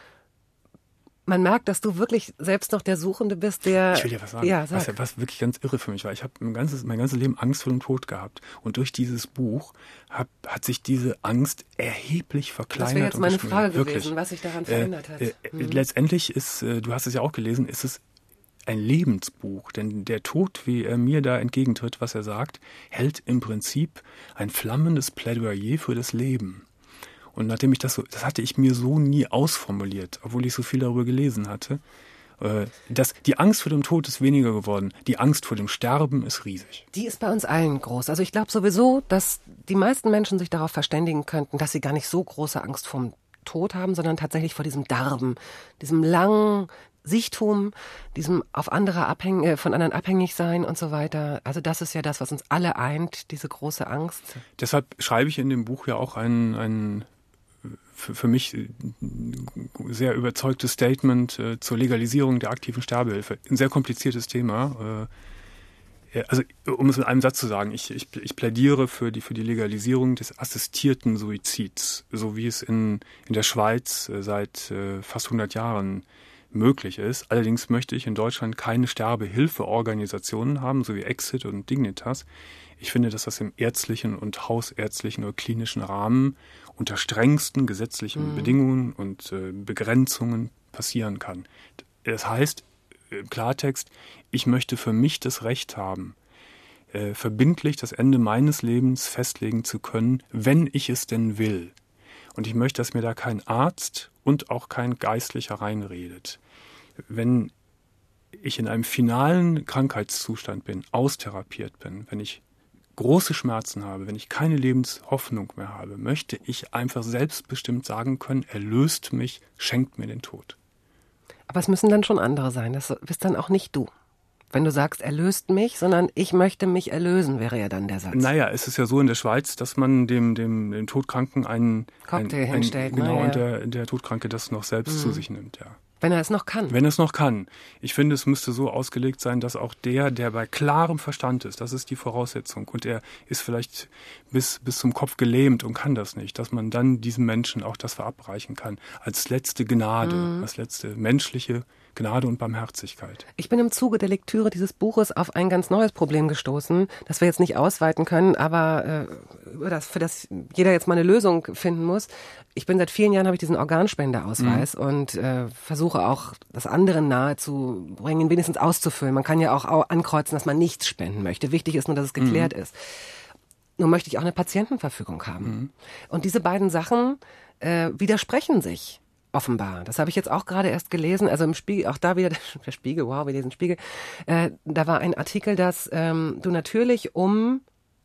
[SPEAKER 2] Man merkt, dass du wirklich selbst noch der Suchende bist, der...
[SPEAKER 4] Ich will dir was sagen,
[SPEAKER 2] ja,
[SPEAKER 4] was wirklich ganz irre für mich war. Ich habe mein ganzes Leben Angst vor dem Tod gehabt. Und durch dieses Buch hat sich diese Angst erheblich verkleinert.
[SPEAKER 2] Das wäre jetzt meine Frage
[SPEAKER 4] wirklich
[SPEAKER 2] gewesen, was sich daran verändert hat.
[SPEAKER 4] Letztendlich ist, du hast es ja auch gelesen, ist es ein Lebensbuch. Denn der Tod, wie er mir da entgegentritt, was er sagt, hält im Prinzip ein flammendes Plädoyer für das Leben. Und nachdem das hatte ich mir so nie ausformuliert, obwohl ich so viel darüber gelesen hatte, die Angst vor dem Tod ist weniger geworden, die Angst vor dem Sterben ist riesig.
[SPEAKER 2] Die ist bei uns allen groß. Also ich glaube sowieso, dass die meisten Menschen sich darauf verständigen könnten, dass sie gar nicht so große Angst vorm Tod haben, sondern tatsächlich vor diesem Darben, diesem langen Sichtum, diesem von anderen abhängig sein und so weiter. Also das ist ja das, was uns alle eint, diese große Angst.
[SPEAKER 4] Deshalb schreibe ich in dem Buch ja auch ein für mich sehr überzeugtes Statement zur Legalisierung der aktiven Sterbehilfe. Ein sehr kompliziertes Thema. Also um es in einem Satz zu sagen, ich plädiere für die Legalisierung des assistierten Suizids, so wie es in der Schweiz seit fast 100 Jahren möglich ist. Allerdings möchte ich in Deutschland keine Sterbehilfeorganisationen haben, so wie Exit und Dignitas. Ich finde, dass das im ärztlichen und hausärztlichen oder klinischen Rahmen unter strengsten gesetzlichen Bedingungen und Begrenzungen passieren kann. Das heißt, im Klartext, ich möchte für mich das Recht haben, verbindlich das Ende meines Lebens festlegen zu können, wenn ich es denn will. Und ich möchte, dass mir da kein Arzt und auch kein Geistlicher reinredet. Wenn ich in einem finalen Krankheitszustand bin, austherapiert bin, wenn ich große Schmerzen habe, wenn ich keine Lebenshoffnung mehr habe, möchte ich einfach selbstbestimmt sagen können, erlöst mich, schenkt mir den Tod.
[SPEAKER 2] Aber es müssen dann schon andere sein, das bist dann auch nicht du. Wenn du sagst, erlöst mich, sondern ich möchte mich erlösen, wäre ja dann der Satz.
[SPEAKER 4] Naja, es ist ja so in der Schweiz, dass man dem Todkranken einen
[SPEAKER 2] Cocktail hinstellt.
[SPEAKER 4] Genau, und der Todkranke das noch selbst zu sich nimmt, ja.
[SPEAKER 2] Wenn er es noch kann.
[SPEAKER 4] Wenn er es noch kann. Ich finde, es müsste so ausgelegt sein, dass auch der bei klarem Verstand ist, das ist die Voraussetzung, und er ist vielleicht bis zum Kopf gelähmt und kann das nicht, dass man dann diesem Menschen auch das verabreichen kann, als letzte Gnade, als letzte menschliche Gnade und Barmherzigkeit.
[SPEAKER 2] Ich bin im Zuge der Lektüre dieses Buches auf ein ganz neues Problem gestoßen, das wir jetzt nicht ausweiten können, aber für das jeder jetzt mal eine Lösung finden muss. Seit vielen Jahren habe ich diesen Organspendeausweis und versuche auch, das anderen nahe zu bringen, ihn wenigstens auszufüllen. Man kann ja auch ankreuzen, dass man nichts spenden möchte. Wichtig ist nur, dass es geklärt ist. Nur möchte ich auch eine Patientenverfügung haben. Und diese beiden Sachen widersprechen sich. Offenbar. Das habe ich jetzt auch gerade erst gelesen. Also im Spiegel, auch da wieder der Spiegel, wow, wir lesen Spiegel. Da war ein Artikel, dass du natürlich, um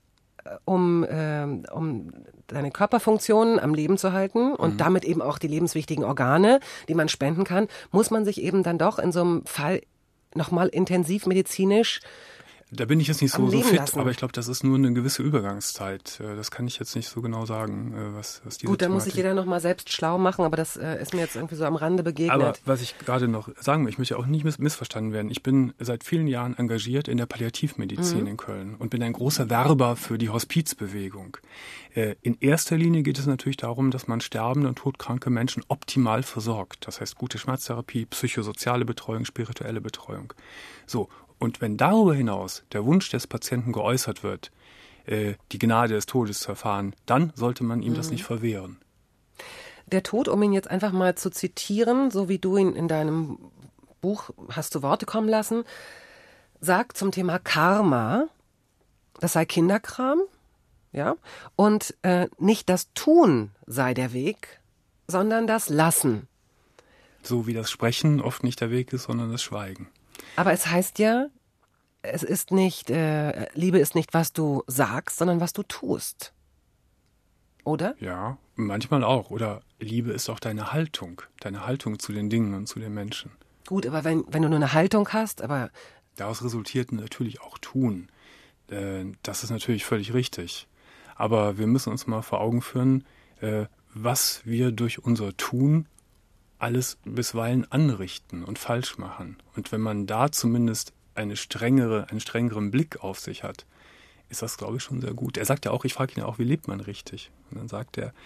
[SPEAKER 2] deine Körperfunktionen am Leben zu halten und damit eben auch die lebenswichtigen Organe, die man spenden kann, muss man sich eben dann doch in so einem Fall nochmal intensiv medizinisch
[SPEAKER 4] Da bin ich jetzt nicht so fit,
[SPEAKER 2] lassen.
[SPEAKER 4] Aber ich glaube, das ist nur eine gewisse Übergangszeit. Das kann ich jetzt nicht so genau sagen, was diese
[SPEAKER 2] Gut, da muss
[SPEAKER 4] Thematik...
[SPEAKER 2] sich jeder nochmal selbst schlau machen, aber das ist mir jetzt irgendwie so am Rande begegnet.
[SPEAKER 4] Aber was ich gerade noch sagen will, ich möchte auch nicht missverstanden werden. Ich bin seit vielen Jahren engagiert in der Palliativmedizin in Köln und bin ein großer Werber für die Hospizbewegung. In erster Linie geht es natürlich darum, dass man sterbende und todkranke Menschen optimal versorgt. Das heißt gute Schmerztherapie, psychosoziale Betreuung, spirituelle Betreuung. So. Und wenn darüber hinaus der Wunsch des Patienten geäußert wird, die Gnade des Todes zu erfahren, dann sollte man ihm das nicht verwehren.
[SPEAKER 2] Der Tod, um ihn jetzt einfach mal zu zitieren, so wie du ihn in deinem Buch hast zu Worte kommen lassen, sagt zum Thema Karma, das sei Kinderkram, ja, und nicht das Tun sei der Weg, sondern das Lassen.
[SPEAKER 4] So wie das Sprechen oft nicht der Weg ist, sondern das Schweigen.
[SPEAKER 2] Aber es heißt ja, es ist nicht, Liebe ist nicht, was du sagst, sondern was du tust. Oder?
[SPEAKER 4] Ja, Manchmal auch. Oder Liebe ist auch deine Haltung zu den Dingen und zu den Menschen.
[SPEAKER 2] Gut, aber wenn du nur eine Haltung hast, aber...
[SPEAKER 4] Daraus resultiert natürlich auch Tun. Das ist natürlich völlig richtig. Aber wir müssen uns mal vor Augen führen, was wir durch unser Tun alles bisweilen anrichten und falsch machen. Und wenn man da zumindest einen strengeren Blick auf sich hat, ist das, glaube ich, schon sehr gut. Er sagt ja auch, ich frage ihn ja auch, wie lebt man richtig? Und dann sagt er,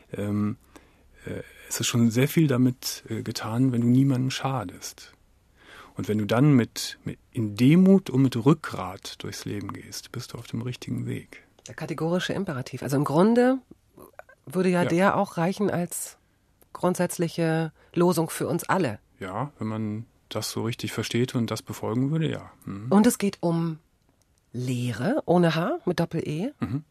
[SPEAKER 4] es ist schon sehr viel damit getan, wenn du niemandem schadest. Und wenn du dann in Demut und mit Rückgrat durchs Leben gehst, bist du auf dem richtigen Weg.
[SPEAKER 2] Der kategorische Imperativ. Also im Grunde würde ja der auch reichen als grundsätzliche Losung für uns alle.
[SPEAKER 4] Ja, wenn man das so richtig versteht und das befolgen würde, ja. Mhm.
[SPEAKER 2] Und es geht um Lehre, ohne H, mit Doppel-E.
[SPEAKER 4] Mhm.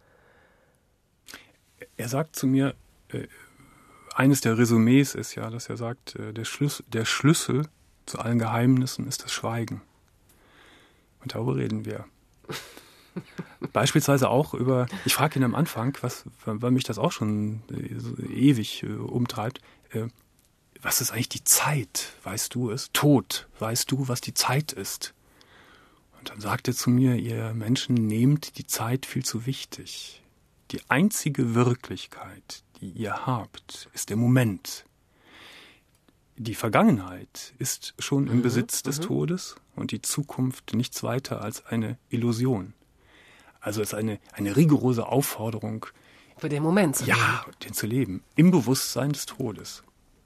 [SPEAKER 4] Er sagt zu mir, eines der Resümees ist ja, dass er sagt, der Schlüssel zu allen Geheimnissen ist das Schweigen. Und darüber reden wir. Beispielsweise auch ich frage ihn am Anfang, weil mich das auch schon so ewig umtreibt, was ist eigentlich die Zeit? Weißt du es? Tod, weißt du, was die Zeit ist? Und dann sagt er zu mir, ihr Menschen nehmt die Zeit viel zu wichtig. Die einzige Wirklichkeit, die ihr habt, ist der Moment. Die Vergangenheit ist schon im Besitz des Todes und die Zukunft nichts weiter als eine Illusion. Also es ist eine rigorose Aufforderung,
[SPEAKER 2] für den Moment zu leben.
[SPEAKER 4] Ja, den zu leben, im Bewusstsein des Todes.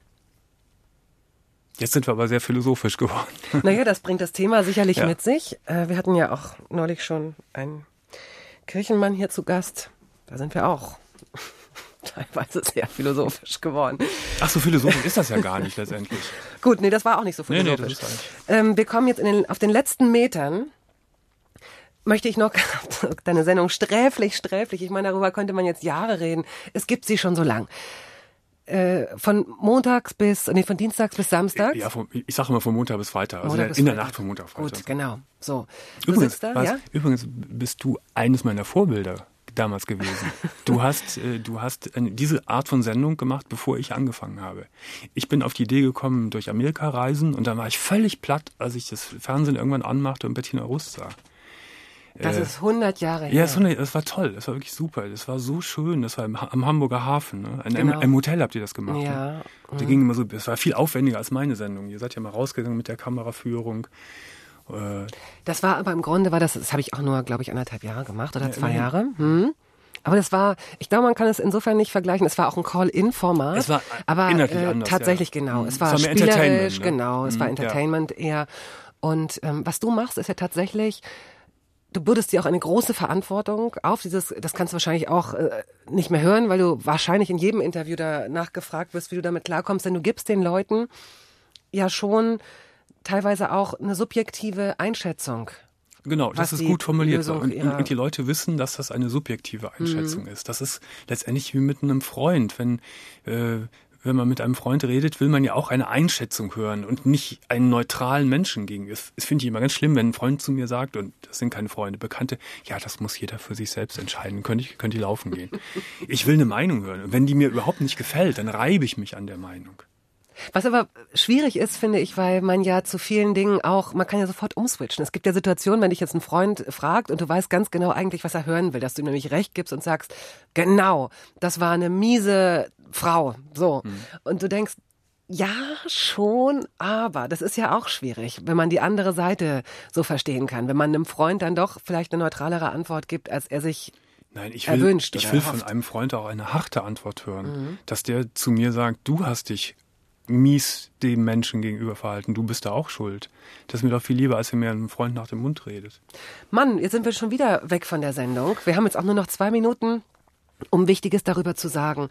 [SPEAKER 4] Jetzt sind wir aber sehr philosophisch geworden.
[SPEAKER 2] Naja, das bringt das Thema sicherlich mit sich. Wir hatten ja auch neulich schon einen Kirchenmann hier zu Gast. Da sind wir auch teilweise sehr philosophisch geworden.
[SPEAKER 4] Ach, so philosophisch ist das ja gar nicht letztendlich.
[SPEAKER 2] Gut, nee, das war auch nicht so philosophisch.
[SPEAKER 4] Nee, das ist eigentlich.
[SPEAKER 2] Wir kommen jetzt auf den letzten Metern. Möchte ich noch deine Sendung sträflich, ich meine, darüber könnte man jetzt Jahre reden. Es gibt sie schon so lang. Von Dienstags bis Samstags?
[SPEAKER 4] Ja, ich sage immer von Montag bis Freitag, also in der Nacht von Montag auf Freitag.
[SPEAKER 2] Gut, genau. So.
[SPEAKER 4] Übrigens bist du eines meiner Vorbilder damals gewesen. Du hast diese Art von Sendung gemacht, bevor ich angefangen habe. Ich bin auf die Idee gekommen durch Amerika reisen und dann war ich völlig platt, als ich das Fernsehen irgendwann anmachte und Bettina Rust sah.
[SPEAKER 2] Das ist 100 Jahre her.
[SPEAKER 4] Ja, das war toll, das war wirklich super, das war so schön, das war am Hamburger Hafen, ne? Im Hotel habt ihr das gemacht.
[SPEAKER 2] Ja.
[SPEAKER 4] Ne? Und da ging immer so, das war viel aufwendiger als meine Sendung. Ihr seid ja mal rausgegangen mit der Kameraführung.
[SPEAKER 2] Das war aber im Grunde, das habe ich auch nur, glaube ich, 1,5 Jahre gemacht oder 2 Jahre. Aber das war, ich glaube, man kann es insofern nicht vergleichen. Es war auch ein Call-In-Format.
[SPEAKER 4] Es war
[SPEAKER 2] aber
[SPEAKER 4] inhaltlich anders,
[SPEAKER 2] tatsächlich genau. Es war
[SPEAKER 4] mehr
[SPEAKER 2] spielerisch,
[SPEAKER 4] ne?
[SPEAKER 2] genau. Es war Entertainment eher. Und was du machst, ist ja tatsächlich, du bürdest dir auch eine große Verantwortung auf. Das kannst du wahrscheinlich auch nicht mehr hören, weil du wahrscheinlich in jedem Interview danach gefragt wirst, wie du damit klarkommst. Denn du gibst den Leuten ja schon teilweise auch eine subjektive Einschätzung.
[SPEAKER 4] Genau, das ist gut formuliert. Und die Leute wissen, dass das eine subjektive Einschätzung ist. Das ist letztendlich wie mit einem Freund. Wenn man mit einem Freund redet, will man ja auch eine Einschätzung hören und nicht einen neutralen Menschen gegenüber. Das finde ich immer ganz schlimm, wenn ein Freund zu mir sagt, und das sind keine Freunde, Bekannte, ja, das muss jeder für sich selbst entscheiden, könnt ihr laufen gehen. Ich will eine Meinung hören. Und wenn die mir überhaupt nicht gefällt, dann reibe ich mich an der Meinung.
[SPEAKER 2] Was aber schwierig ist, finde ich, weil man ja zu vielen Dingen auch, man kann ja sofort umswitchen. Es gibt ja Situationen, wenn dich jetzt ein Freund fragt und du weißt ganz genau eigentlich, was er hören will, dass du ihm nämlich recht gibst und sagst, genau, das war eine miese Frau, so. Und du denkst, ja, schon, aber das ist ja auch schwierig, wenn man die andere Seite so verstehen kann. Wenn man einem Freund dann doch vielleicht eine neutralere Antwort gibt, als er sich erwünscht.
[SPEAKER 4] Ich will von einem Freund auch eine harte Antwort hören, dass der zu mir sagt, du hast dich mies dem Menschen gegenüber verhalten, du bist da auch schuld. Das ist mir doch viel lieber, als wenn mir ein Freund nach dem Mund redet. Mann,
[SPEAKER 2] jetzt sind wir schon wieder weg von der Sendung. Wir haben jetzt auch nur noch 2 Minuten, um Wichtiges darüber zu sagen.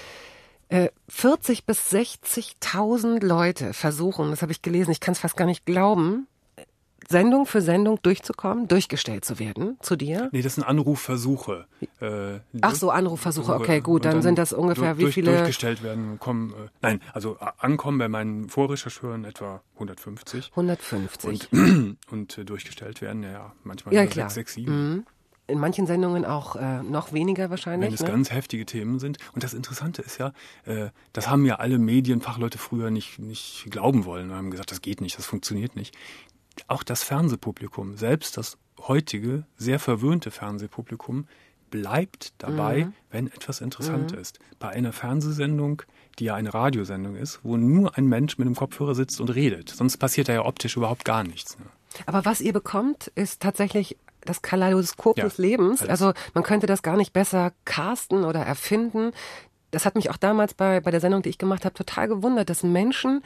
[SPEAKER 2] 40.000 bis 60.000 Leute versuchen, das habe ich gelesen, ich kann es fast gar nicht glauben, Sendung für Sendung durchgestellt zu werden zu dir?
[SPEAKER 4] Nee, das sind Anrufversuche.
[SPEAKER 2] Ach so, Anrufversuche, okay, gut, dann sind das ungefähr wie viele?
[SPEAKER 4] Durchgestellt werden, ankommen bei meinen Vorrechercheuren etwa 150.
[SPEAKER 2] 150.
[SPEAKER 4] Und durchgestellt werden, ja, manchmal 6, 7.
[SPEAKER 2] in manchen Sendungen auch noch weniger wahrscheinlich.
[SPEAKER 4] Wenn es ganz heftige Themen sind. Und das Interessante ist ja, das haben ja alle Medienfachleute früher nicht glauben wollen. Wir haben gesagt, das geht nicht, das funktioniert nicht. Auch das Fernsehpublikum, selbst das heutige, sehr verwöhnte Fernsehpublikum, bleibt dabei, wenn etwas interessant ist. Bei einer Fernsehsendung, die ja eine Radiosendung ist, wo nur ein Mensch mit einem Kopfhörer sitzt und redet. Sonst passiert da ja optisch überhaupt gar nichts. Ne?
[SPEAKER 2] Aber was ihr bekommt, ist tatsächlich das Kaleidoskop des Lebens.
[SPEAKER 4] alles.
[SPEAKER 2] Also man könnte das gar nicht besser casten oder erfinden. Das hat mich auch damals bei der Sendung, die ich gemacht habe, total gewundert, dass Menschen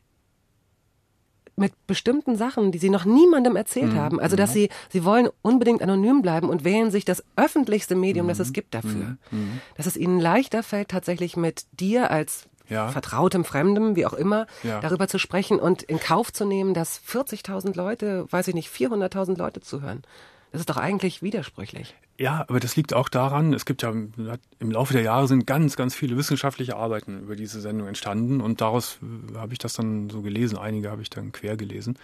[SPEAKER 2] mit bestimmten Sachen, die sie noch niemandem erzählt haben, also dass sie wollen unbedingt anonym bleiben und wählen sich das öffentlichste Medium, das es gibt dafür. Dass es ihnen leichter fällt, tatsächlich mit dir als vertrautem Fremdem, wie auch immer, darüber zu sprechen und in Kauf zu nehmen, dass 40.000 Leute, 400.000 Leute zuhören. Das ist doch eigentlich widersprüchlich.
[SPEAKER 4] Ja, aber das liegt auch daran, es gibt ja im Laufe der Jahre sind ganz, ganz viele wissenschaftliche Arbeiten über diese Sendung entstanden und daraus habe ich das dann so gelesen, einige habe ich dann quer gelesen.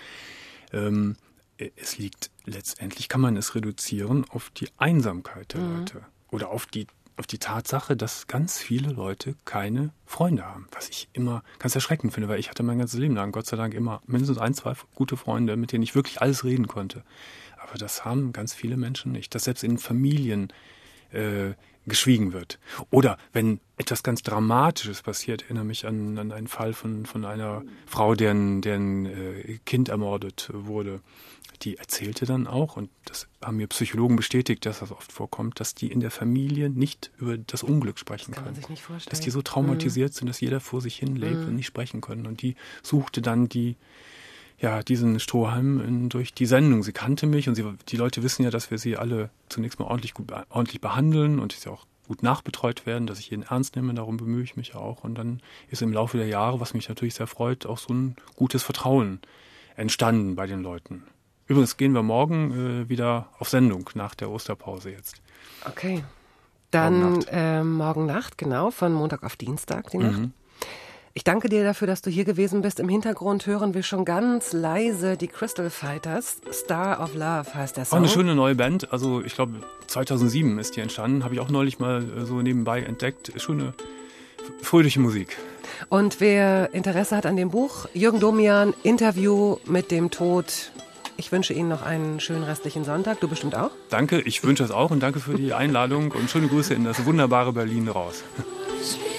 [SPEAKER 4] Es liegt, letztendlich kann man es reduzieren auf die Einsamkeit der Leute oder auf die Tatsache, dass ganz viele Leute keine Freunde haben, was ich immer ganz erschreckend finde, weil ich hatte mein ganzes Leben lang, Gott sei Dank, immer mindestens 1, 2 gute Freunde, mit denen ich wirklich alles reden konnte. Aber das haben ganz viele Menschen nicht, dass selbst in Familien geschwiegen wird. Oder wenn etwas ganz Dramatisches passiert, erinnere mich an einen Fall von einer Frau, deren Kind ermordet wurde. Die erzählte dann auch, und das haben mir Psychologen bestätigt, dass das oft vorkommt, dass die in der Familie nicht über das Unglück sprechen können.
[SPEAKER 2] Kann man sich nicht vorstellen.
[SPEAKER 4] Dass die so traumatisiert sind, dass jeder vor sich hin lebt und nicht sprechen können. Und die suchte dann diesen Strohhalm durch die Sendung. Sie kannte mich und die Leute wissen ja, dass wir sie alle zunächst mal ordentlich behandeln und sie auch gut nachbetreut werden, dass ich jeden ernst nehme, darum bemühe ich mich auch. Und dann ist im Laufe der Jahre, was mich natürlich sehr freut, auch so ein gutes Vertrauen entstanden bei den Leuten. Übrigens gehen wir morgen wieder auf Sendung nach der Osterpause jetzt.
[SPEAKER 2] Okay, dann morgen Nacht, genau, von Montag auf Dienstag die Nacht. Ich danke dir dafür, dass du hier gewesen bist. Im Hintergrund hören wir schon ganz leise die Crystal Fighters. Star of Love heißt der Song.
[SPEAKER 4] Auch eine schöne neue Band. Also ich glaube 2007 ist die entstanden. Habe ich auch neulich mal so nebenbei entdeckt. Schöne, fröhliche Musik.
[SPEAKER 2] Und wer Interesse hat an dem Buch, Jürgen Domian, Interview mit dem Tod. Ich wünsche Ihnen noch einen schönen restlichen Sonntag. Du bestimmt auch?
[SPEAKER 4] Danke, ich wünsche es auch und danke für die Einladung und schöne Grüße in das wunderbare Berlin raus.